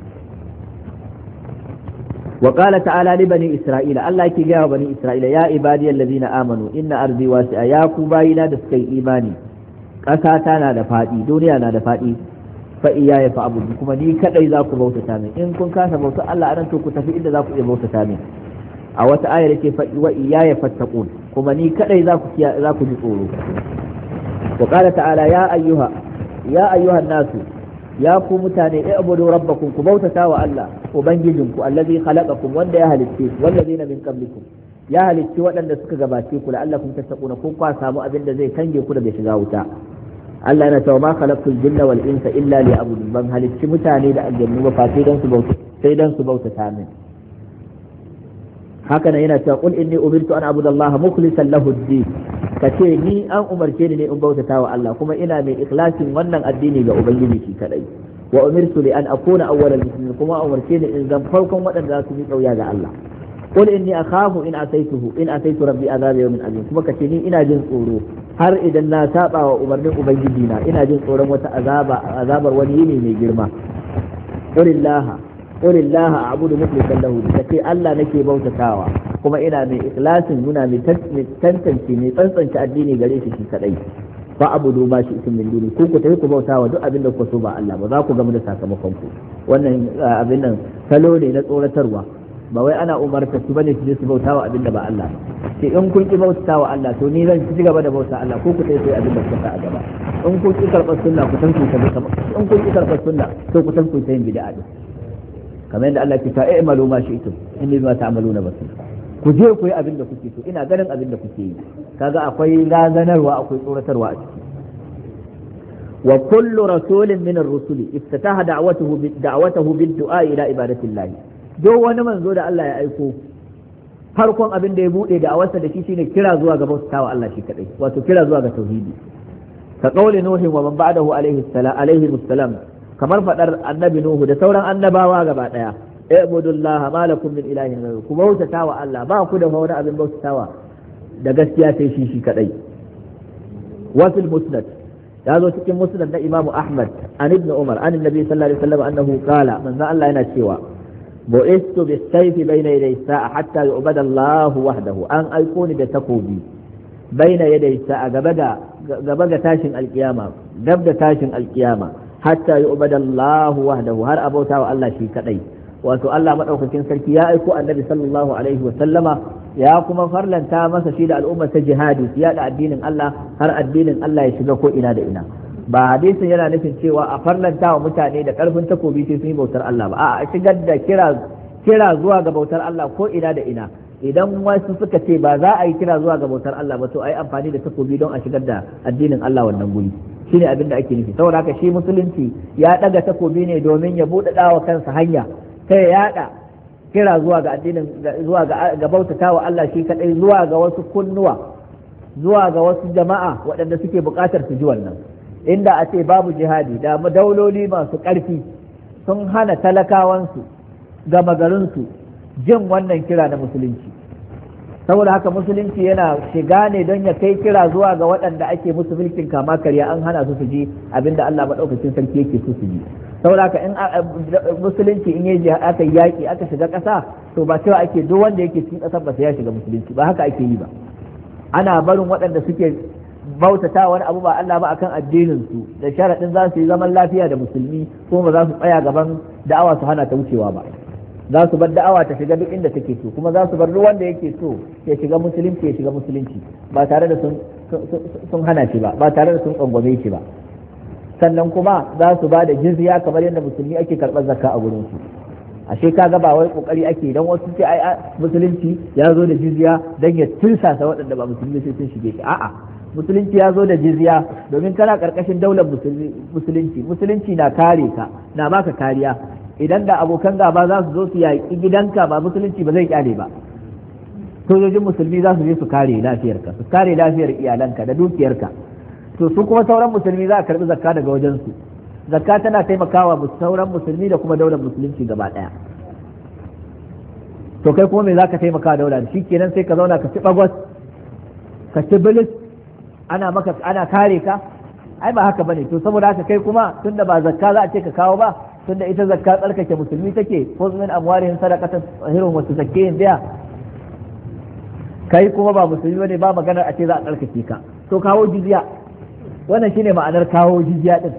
وقال تعالى لبني إسرائيل، الله يكي جاء بني إسرائيل يا عبادي الذين آمنوا إن أرضي واسعة، يا كوباينا دسكي إيماني قساتنا دفاتي دنيانا دفاتي فإياي فأعبدوا، كما ني كدai za ku bauta ta min, in kun kasa bauta Allah anan to ku tafi inda za ku iya bauta ta min. a wata ayar yake fa wa iyaya fattaqun, kuma ni kadai za ku za ku ji tsoro. wa qala ta'ala ya ayyuha ya ayyuhan nasu, ya ku mutane i'budu rabbakum, ku bautata wa Allah ubangijinku, allazi khalaqakum, wanda ya halicce ku, wallazina min qablikum, ya halicci waɗanda suka gabace ku, la'allakum tattaquna, kun kwa samu abin da zai kange ku daga shiga wuta. Allah yana cewa ma khalaqtul jinna wal insa illa liya'budun, ban halicci mutane da aljannu ba fa sai dan su bauta sai dan su bautata min. haka nan yana cewa qul inni umirtu an abuda Allah mukhlishan lahu ad-din kace ni an umarce ni ne in bautata wa Allah kuma ina mai ikhlasin wannan addini ga ubangiji shi kadai wa umirtu li an akuna awwalal muslimin kuma umarce ni in zan farkon waɗanda za su yi kauya ga Allah qul inni akhafu in asaituhu in asaitu rabbi azab yawmin azim kuma kace ni ina jin tsoro har idan na saba wa umarnin ubangiji na ina jin tsoron wata azaba azabar wani yini mai girma qulillaha qulillaha a'budu mukhlishan lahu kace Allah nake bautatawa kuma ina mai ikhlasin nuna mai tantance mai tsantsance addini gare shi shi kadai fa abudu ma shi min duni ku ku tafi ku bautawa duk abin da ku so ba Allah ba za ku gamu da sakamakon ku wannan abin nan salo ne na tsoratarwa ba wai ana umarta su bane su je su bautawa abin da ba Allah sai in kun ki bautawa Allah to ni zan ci gaba da bauta Allah ko ku tafi abin da kuka sa a gaba in kun ki karɓar sunna ku san ku ta in kun ki karɓar sunna to ku san ku ta yin bid'a kamar yadda Allah ke ta i'malu ma shi'tum inni bima ta'maluna basir ku je ku yi abin da kuke so ina ganin abin da kuke yi kaga akwai razanarwa akwai tsoratarwa a ciki wa kullu rasulin min ar-rusuli iftataha da'watuhu bi da'watuhu bid-du'a ila ibadatillah do wani manzo da Allah ya aiko farkon abin da ya bude da'awarsa da shi shine kira zuwa ga bautawa Allah shi kadai wato kira zuwa ga tauhidi ka qauli nuhi wa man ba'dahu alayhi salam alayhi salam kamar fadar annabi nuhu da sauran annabawa gaba daya ibudullaha ma lakum min ilahin ghayru ku bautatawa Allah ba ku da wani abin bautatawa da gaskiya sai shi shi kadai wa fil musnad ya zo cikin musnad na imamu ahmad an ibn umar an annabi sallallahu alaihi wasallam annahu qala manzo Allah yana cewa bu'istu bis sayfi bayna yaday sa'a hatta yu'bada Allah wahdahu an aikoni da takobi bayna yaday sa'a gaba ga gaba ga tashin alkiyama gab da tashin alkiyama hatta yu'bada Allah wahdahu har abauta wa Allah shi kadai wato Allah madaukakin sarki ya aiko annabi sallallahu alaihi wa sallama ya kuma farlanta masa shi da al'umma ta jihadi ya da addinin Allah har addinin Allah ya shiga ko ina da ina ba hadisin yana nufin cewa a farlanta wa mutane da karfin takobi sai sun yi bautar Allah ba a'a a shigar da kira kira zuwa ga bautar Allah ko ina da ina idan wasu suka ce ba za a yi kira zuwa ga bautar Allah ba to ai amfani da takobi don a shigar da addinin Allah wannan guri shine abin da ake nufi saboda haka shi musulunci ya daga takobi ne domin ya buɗaɗa wa kansa hanya ta ya yada kira zuwa ga addinin zuwa ga bautatawa Allah shi kadai zuwa ga wasu kunnuwa zuwa ga wasu jama'a waɗanda suke buƙatar su ji wannan inda a ce babu jihadi da dauloli masu ƙarfi sun hana talakawansu gama garinsu jin wannan kira na musulunci saboda haka musulunci yana shiga ne don ya kai kira zuwa ga waɗanda ake musu mulkin kama karya an hana su su ji abinda Allah maɗaukacin sarki yake so su ji saboda haka in musulunci in yaji aka yaki aka shiga ƙasa to ba cewa ake duk wanda yake cikin ƙasar ba sai ya shiga musulunci ba haka ake yi ba ana barin waɗanda suke bautata wani abu ba Allah ba akan addinin su da sharaɗin za su yi zaman lafiya da musulmi kuma ba za su tsaya gaban da'awa su hana ta wucewa ba za su bar da'awa ta shiga duk inda take so kuma za su bar duk wanda yake so ya shiga musulunci ya shiga musulunci ba tare da sun sun hana shi ba ba tare da sun tsangwame shi ba sannan kuma za su ba da jizya kamar yadda musulmi ake karɓar zakka a gurin su ashe kaga ba wai kokari ake dan wasu ce ai musulunci ya zo da jizya dan ya tursasa waɗanda ba musulmi sai sun shige shi a'a musulunci ya zo da jizya domin kana karkashin daular musulunci musulunci na kare ka na baka kariya idan da abokan gaba za su zo su yaƙi gidanka ba musulunci ba zai kyale ba sojojin musulmi za su je su kare lafiyarka su kare lafiyar iyalanka da dukiyarka to su kuma sauran musulmi za a karbi zakka daga wajen su zakka tana taimakawa sauran musulmi da kuma daular musulunci gaba daya to kai kuma me zaka taimaka daula shi kenan sai ka zauna ka ci bagwas ka ci bilis ana maka ana kare ka ai ba haka bane to saboda haka kai kuma tunda ba zakka za a ce ka kawo ba tunda ita zakka tsarkake musulmi take ko min amwarihim sadaqatan tahirun wa tuzakkiyin biha kai kuma ba musulmi bane ba maganar a ce za a tsarkake ka to kawo jizya wannan shine ma'anar kawo jizya din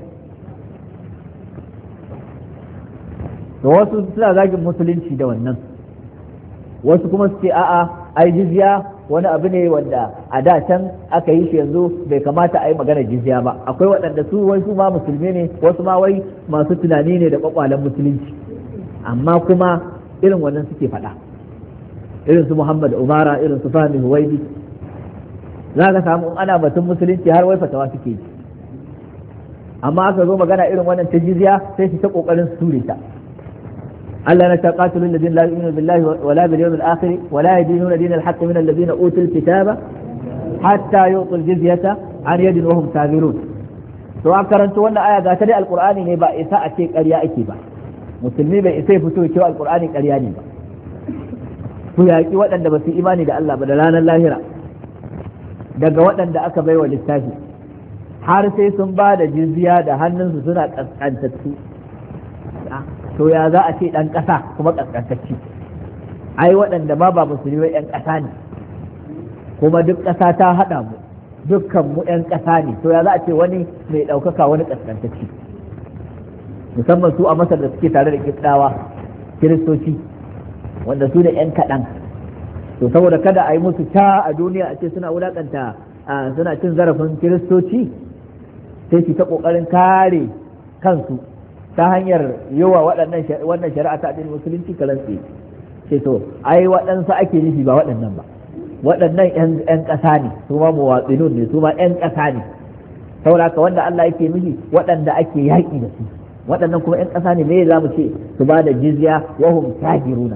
to wasu suna zagin musulunci da wannan wasu kuma su ce a'a ai jizya wani abu ne wanda a da can aka yi shi yanzu bai kamata a yi magana jizya ba akwai waɗanda su wai su ma musulmi ne wasu ma wai masu tunani ne da kwakwalen musulunci amma kuma irin wannan suke faɗa irin su Muhammad Umara irin su Fahmi Huwaidi za ka samu in ana batun musulunci har wai fatawa suke yi amma aka zo magana irin wannan ta jizya sai su ta kokarin su ture ta ألا نتقاتل الذين لا يؤمنون بالله ولا باليوم الآخر ولا يدينون دين الحق من الذين أوتوا الكتاب حتى يعطوا الجزية عن يد وهم صاغرون. to an karanta wannan aya ga ta dai alqur'ani ne ba isa a ce ƙarya ake ba, musulmi bai isa ya fito cewa alqur'ani ƙarya ne ba. ku yaƙi waɗanda ba su imani da Allah ba da ranar lahira daga waɗanda aka bai wa littafi har sai sun ba da jizya da hannunsu suna ƙasƙantattu. to ya za a ce ɗan ƙasa kuma ƙasƙantacci? ai waɗanda ma ba musulmi ‘yan ƙasa ne, kuma duk ƙasa ta haɗa mu, dukkan mu ‘yan ƙasa ne. to ya za a ce wani mai ɗaukaka wani ƙasƙantacci? musamman su a Masar da suke tare da kiftawa kiristoci wanda su da ‘yan kaɗan. to saboda kada a yi musu ta a duniya a ce suna wulaƙanta suna cin zarafin kiristoci, sai su ta ƙoƙarin kare kansu ta hanyar yawa waɗannan wannan shari'a ta addinin musulunci karantsi. ce to ai waɗansu ake nufi ba waɗannan ba, waɗannan ƴan ƙasa ne, su ma muwatsinun ne, su ma ƴan ƙasa ne. saboda haka wanda Allah yake nufi waɗanda ake yaƙi da su, waɗannan kuma ƴan ƙasa ne. me za mu ce su ba da jizya wahum tajiruna?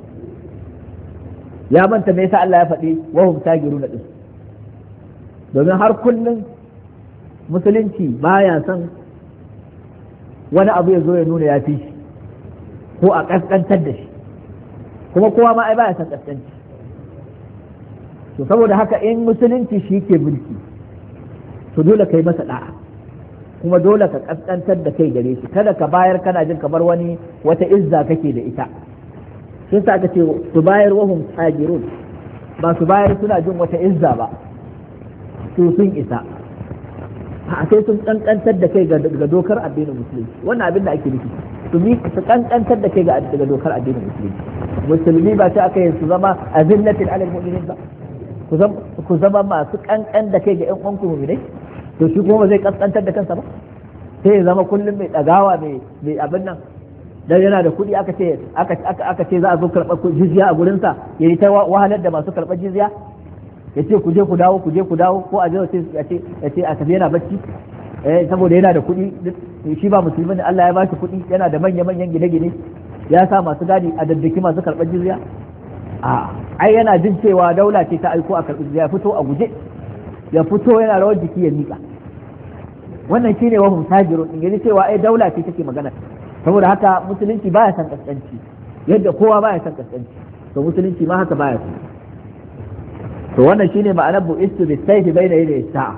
ya manta me yasa Allah ya faɗi wahum tajiruna din? domin har kullum musulunci baya son wani abu ya zo ya nuna ya fi shi ko a ƙasƙantar da shi, kuma kowa ma ai baya son ƙasƙanci. to saboda haka in musulunci shi ke mulki to dole kai masa da'a, kuma dole ka ƙasƙantar da kai gare shi. kada ka bayar kana jin kamar wani wata izza kake da ita. sun sa aka ce su bayar wahum tajirun, ba su bayar suna jin wata izza ba, su sun isa. a sai sun kankantar da kai ga dokar addinin musulunci. wannan abin da ake nufi su mi su kankantar da kai ga dokar addinin musulunci. musulmi ba sai aka yi su zama azillatin alal mu'minin ba, ku zama masu kankan da kai ga ƴan uwanku mu'minai. to shi kuma zai kaskantar da kansa ba, sai ya zama kullum mai dagawa mai mai abin nan. dan yana da kuɗi aka ce aka aka ce za a zo karɓar jizya a gurinsa, yayi ta wahalar da masu karɓar jizya, ya ce ku je ku dawo ku je ku dawo, ko a je ya ce ya ce a tafi yana bacci eh saboda yana da kuɗi. shi ba musulmi ne, Allah ya ba shi kuɗi, yana da manya manyan gine-gine, ya sa masu gadi a daddaki masu karɓar jizya. a ai yana jin cewa daula ce ta aiko a karɓi jizya, ya fito a guje, ya fito yana rawar jiki ya miƙa. wannan shine wahum tajirun in gani cewa ai daula ce take magana. saboda haka musulunci baya san kaskanci, yadda kowa baya san kaskanci, to musulunci ma haka baya san. to wannan shine ma'anar bu'istu bis sayfi bayna yaday sa'a.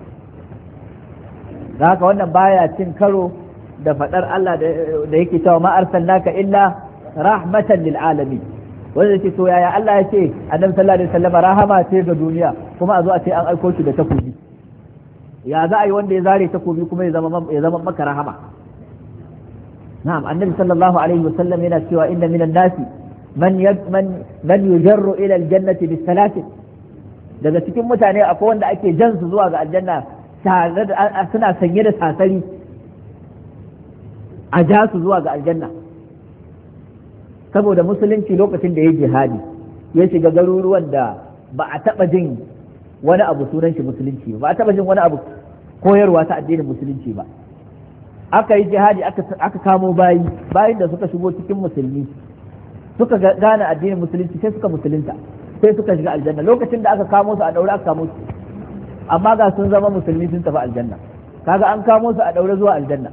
da haka wannan baya cin karo da fadar Allah da yake cewa ma arsalnaka illa rahmatan lil alamin. wanda yake to yaya Allah ya ce annabi sallallahu alaihi wasallam rahama ce ga duniya, kuma a zo a ce an aiko shi da takobi? ya za a yi wanda ya zare takobi kuma ya zama ya zama maka rahama? na'am, annabi sallallahu alaihi wasallam yana cewa inna minan nasi man man man yujarru ila aljannati bis salatin. daga cikin mutane akwai wanda ake jan su zuwa ga aljanna tare da suna sanye da sasari, a ja su zuwa ga aljanna. saboda musulunci lokacin da ya jihadi ya shiga garuruwan da ba a taba jin wani abu sunan shi musulunci ba, ba a taba jin wani abu koyarwa ta addinin musulunci ba. aka yi jihadi aka kamo bayi bayin da suka shigo cikin musulmi suka gane addinin musulunci sai suka musulunta, sai suka shiga aljanna. lokacin da aka kamo su a daure aka kamo su, amma ga sun zama musulmi sun tafi aljanna. kaga an kamo su a daure zuwa aljanna.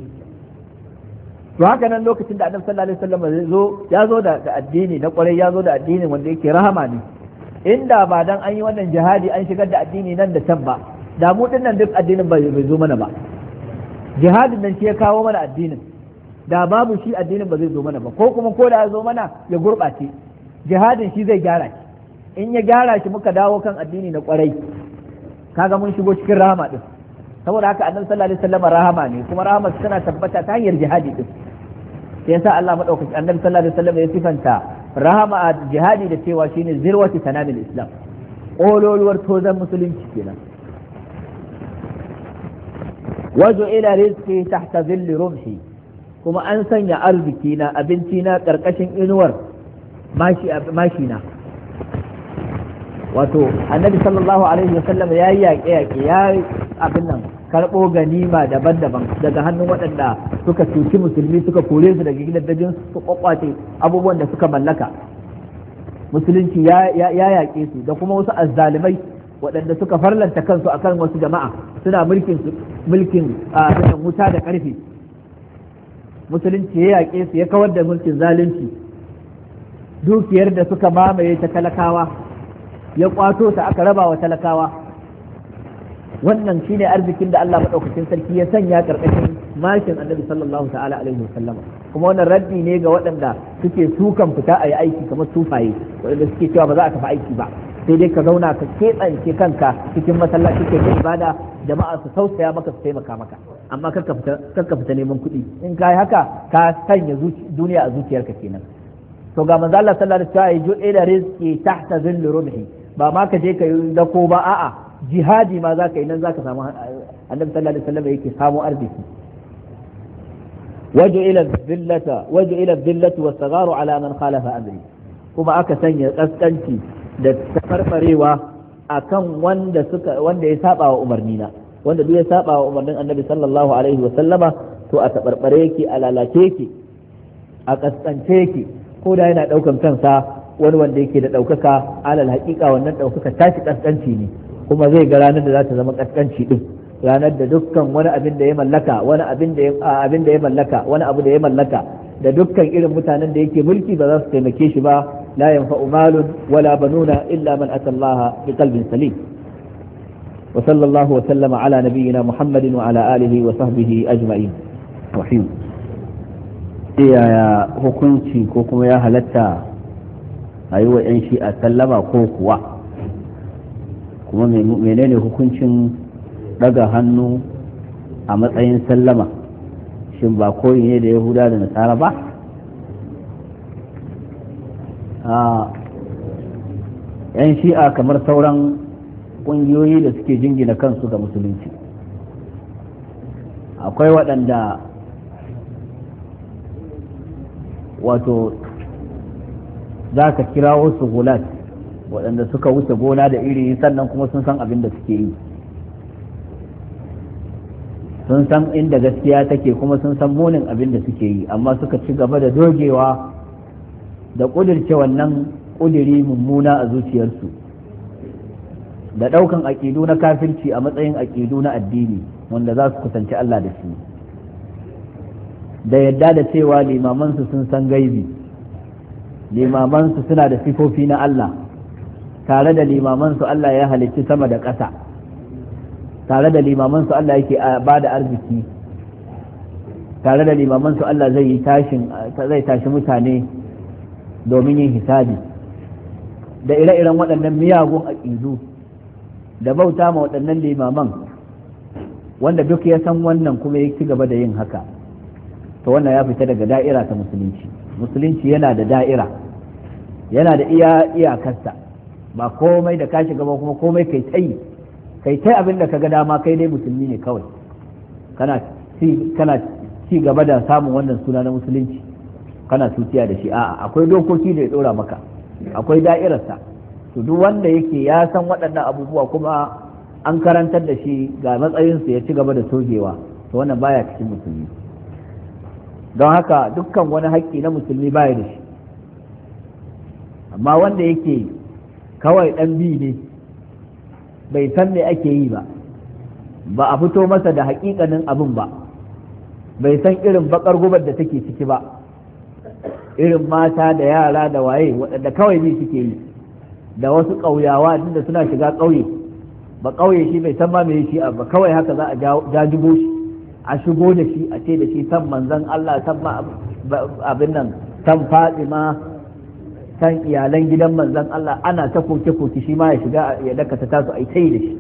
to haka nan lokacin da annabi sallallahu alaihi wasallam zai zo ya zo da addini na kwarai, ya zo da addini wanda yake rahama ne. inda ba dan an yi wannan jihadi an shigar da addini nan da can ba, da mu dinnan duk addinin bai zo mana ba. jihadin nan shi ya kawo mana addinin, da babu shi addinin ba zai zo mana ba, ko kuma ko da ya zo mana ya gurɓace. jihadin shi zai gyara shi, in ya gyara shi muka dawo kan addini na kwarai, kaga mun shigo cikin rahama din. saboda haka annabi sallallahu alaihi wasallam rahama ne, kuma rahama tana tabbata ta hanyar jihadi din. sai yasa Allah madaukaki annabi sallallahu alaihi wasallam ya sifanta rahama a jihadi da cewa shine zirwati sanamil islam, ololuwar tozan musulunci kenan. wajo ila rizqi tahta zilli rumhi, kuma an sanya arziki na abinci na karkashin inuwar mashi mashi na. wato annabi sallallahu alaihi wasallam ya yi yaƙe yaƙe ya abin nan karɓo ganima daban-daban daga hannun waɗanda suka cuci musulmi suka kore su daga gidajen su kwakwace abubuwan da suka mallaka. Musulunci ya yaƙe su da kuma wasu azzalimai waɗanda suka farlanta kansu akan wasu jama'a suna mulkin mulkin wuta da ƙarfi. Musulunci ya yaƙe su ya kawar da mulkin zalunci, dukiyar da suka mamaye ta talakawa ya kwato ta aka raba wa talakawa. Wannan shine arzikin da Allah madaukakin sarki ya sanya karkashin mashin Annabi sallallahu ta'ala alaihi wasallam. Kuma wannan raddi ne ga waɗanda suke sukan fita a yi aiki kamar sufaye, waɗanda suke cewa ba za a tafi aiki ba, sai dai ka zauna ka keɓance kanka cikin masallaci ke ta ibada, jama'a su tausaya maka su taimaka maka, amma kar ka fita neman kuɗi. In ka yi haka ka sanya duniya a zuciyarka kenan. To ga manzo Allah sallallahu alaihi wasallam ya jo ila rizqi tahta zilli rumhi, ba ma ka je ka yi dako ba, a'a jihadi ma za ka yi, nan za ka samu Annabi sallallahu alaihi wasallam yake samu arziki. وجعل الذلة وجعل الذلة والصغار على من خالف أمري kuma aka sanya kaskanci da tafarfarewa akan wanda suka wanda ya saba wa umarnina, wanda duk ya saba wa umarnin Annabi sallallahu alaihi wa sallama to a tabarbare yake, a lalace yake, a kaskance yake, ko da yana daukan kansa wani wanda yake da daukaka, alal haƙiƙa wannan daukaka tashi kaskanci ne, kuma zai ga ranar da za ta zama kaskanci din, ranar da dukkan wani abin da ya mallaka wani abin da abin da ya mallaka wani abu da ya mallaka da dukkan irin mutanen da yake mulki ba za su taimake shi ba. la yanfa'u malun wala banuna illa man ata Allah bi qalbin salim. wa sallallahu wa sallama ala nabiyyina Muhammadin wa ala alihi wa sahbihi ajma'in. rahim ya hukunci ko kuma ya halatta a yi wa 'yan shi'a sallama ko kuwa kuma menene hukuncin daga hannu a matsayin sallama, shin ba koyi ne da yahuda da nasara ba? a yan shi'a kamar sauran ƙungiyoyi da suke jingina kansu ga musulunci, akwai waɗanda wato za ka kira wasu gulat waɗanda suka wuce gona da iri, sannan kuma sun san abin da suke yi, sun san inda gaskiya take kuma sun san munin abin da suke yi, amma suka ci gaba da dogewa da ƙudirce wannan ƙudiri mummuna a zuciyarsu, da ɗaukan aƙidu na kafirci a matsayin aƙidu na addini wanda za su kusanci Allah da shi, da yadda da cewa limamansu sun san gaibi, limamansu suna da sifofi na Allah, tare da limamansu Allah ya halicci sama da ƙasa, tare da limamansu Allah yake ba da arziki, tare da limamansu Allah zai yi tashin zai tashi mutane domin yin hisabi, da ire-iren waɗannan miyagun aƙidu, da bauta ma waɗannan limaman, wanda duk ya san wannan kuma ya ci gaba da yin haka, to wannan ya fita daga da'ira ta musulunci. Musulunci yana da da'ira, yana da iya iyakarsa, ba komai da ka shiga ba kuma komai kai tai kai tai abin da ka ga dama, kai dai musulmi ne kawai, kana ci kana ci gaba da samun wannan suna na musulunci, kana tutiya da shi. A'a, akwai dokoki da ya dora maka, akwai da'irarsa. to duk wanda yake ya san waɗannan abubuwa kuma an karantar da shi ga matsayinsu ya ci gaba da togewa, to wannan baya cikin musulmi. don haka dukkan wani haƙƙi na musulmi baya da shi, amma wanda yake kawai ɗan bi ne, bai san me ake yi ba, ba a fito masa da haƙiƙanin abin ba, bai san irin bakar gubar da take ciki ba, irin mata da yara da waye waɗanda kawai bi suke yi, da wasu ƙauyawa da suna shiga ƙauye, ba ƙauye shi bai san ma me shi ba, kawai haka za a jajibo shi a shigo da shi a ce da shi san manzon Allah, san abin nan, san Fatima, san iyalan gidan manzon Allah, ana ta koke-koke shi ma ya shiga ya dakata tasu ai tai da shi.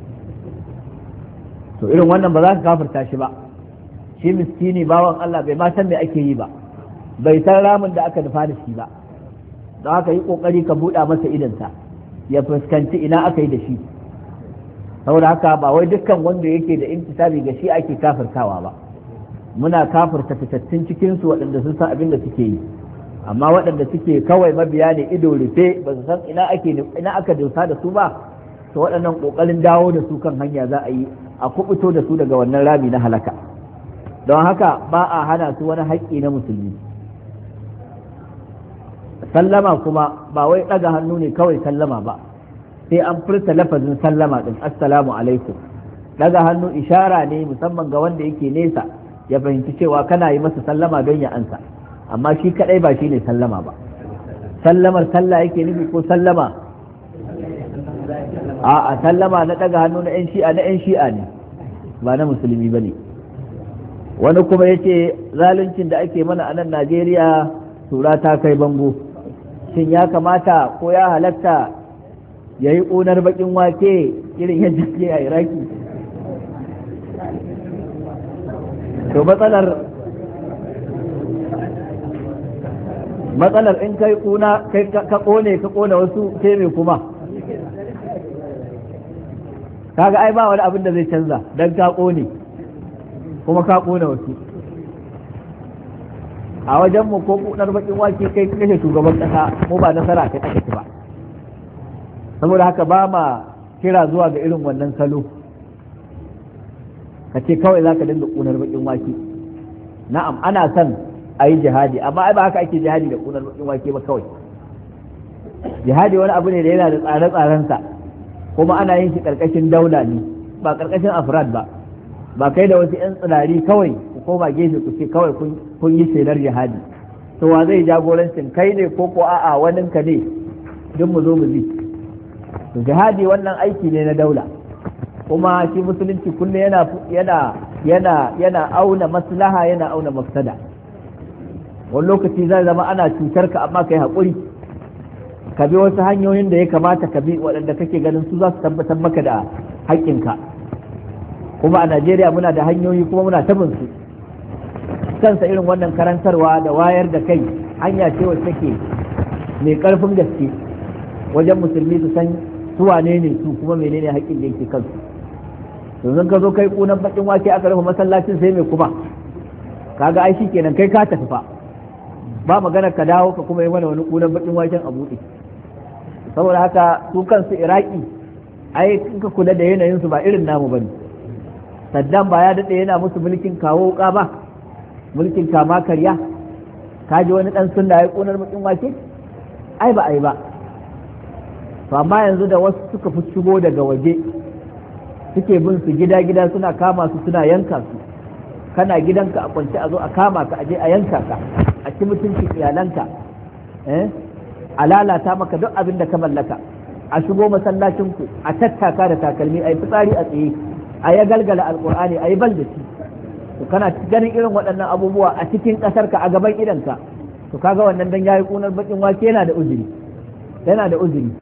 to irin wannan ba za ka kafirta shi ba, shi miskini bawan Allah bai ma san me ake yi ba, bai san ramin da aka nufa da shi ba, don haka yi kokari ka buɗa masa idansa ya fuskanci ina aka yi da shi. saboda haka ba wai dukkan wanda yake da intisabi ga shi ake kafirtawa ba, muna kafirta fitattun cikin su waɗanda sun san abin da suke yi, amma waɗanda suke kawai mabiya ne ido rufe, ba su san ina ake ina aka dosa da su ba, to waɗannan kokarin dawo da su kan hanya za a yi a kubuto da su daga wannan rami na halaka. Don haka ba a hana su wani haƙƙi na musulmi. Sallama kuma ba wai ɗaga hannu ne kawai sallama ba, sai an furta lafazin sallama ɗin, assalamu alaikum. Ɗaga hannu ishara ne musamman ga wanda yake nesa ya fahimci cewa kana yi masa sallama don ya ansa, amma shi kaɗai ba shi ne sallama ba. Sallamar sallah yake nufi ko sallama? A'a, sallama na ɗaga hannu na 'yan shi'a na 'yan shi'a ne, ba na musulmi ba ne. Wani kuma ya ce zaluncin da ake mana a nan Najeriya tura ta kai bango, shin ya kamata ko ya halatta ya yi ƙunar baƙin wake irin yadda ke a Iraki? To matsalar matsalar in kai ƙuna kai ka ƙone ka ƙone wasu sai me kuma? Kaga ai ba wani abin da zai canza dan ka ƙone kuma ka ƙone wasu. A wajen mu ko ƙunar baƙin wake kai kashe shugaban ƙasa, mu ba nasara kai kashe ba. Saboda haka ba ma kira zuwa ga irin wannan salo, ka ce kawai za ka dinga ƙunar baƙin wake. Na'am, ana son a yi jihadi, amma ai ba haka ake jihadi da ƙunar baƙin wake ba kawai. Jihadi wani abu ne da yana da tsare-tsarensa, kuma ana yin shi ƙarƙashin daula ne, ba ƙarƙashin afrad ba. Ba kai da wasu 'yan tsirari kawai ku koma gefe ku ce kawai kun yi shelar jihadi. To wa zai jagorancin, kai ne ko ko a'a waninka ne, duk mu zo mu zi. To jihadi wannan aiki ne na daula, kuma shi musulunci kullum yana yana yana yana auna maslaha, yana auna mafsada. Wani lokaci zai zama ana cutar ka amma kai haƙuri, ka bi wasu hanyoyin da ya kamata ka bi waɗanda kake ganin su za su tabbatar maka da haƙƙinka. Kuma a Najeriya muna da hanyoyi kuma muna tabin su. Kansa irin wannan karantarwa da wayar da kai hanya ce wacce take mai ƙarfin gaske wajen musulmi su san su wane ne su kuma menene haƙƙin da yake kansu. Yanzu ka zo kai kunan bakin wake aka rufe masallacin sai mai kuma, kaga ai shikenan kai ka tafi fa, ba magana ka dawo ka kuma yi mana wani kunan bakin waken a buɗe. Saboda haka su kansu Iraki ai in ka kula da yanayin su ba irin namu bane. Saddam ba ya daɗe yana musu mulkin kawo wuka ba, mulkin kama karya, ka ji wani ɗan sunna ya kunar bakin wake? Ai ba ai ba. To amma yanzu da wasu suka fi shigo daga waje suke bin su gida-gida suna kama su suna yanka su, kana gidanka a kwance a zo a kama ka aje a yanka ka, a ci mutuncin iyalanka, eh? A lalata maka duk abin da ka mallaka, a shigo masallacinku a tattaka da takalmi a yi fitsari a tsaye, a ya galgala alkur'ani a yi bal da shi. To kana ganin irin waɗannan abubuwa a cikin ƙasarka a gaban idanka, to kaga wannan dan yayi kunar bakin wake yana da uzuri, yana da uzuri.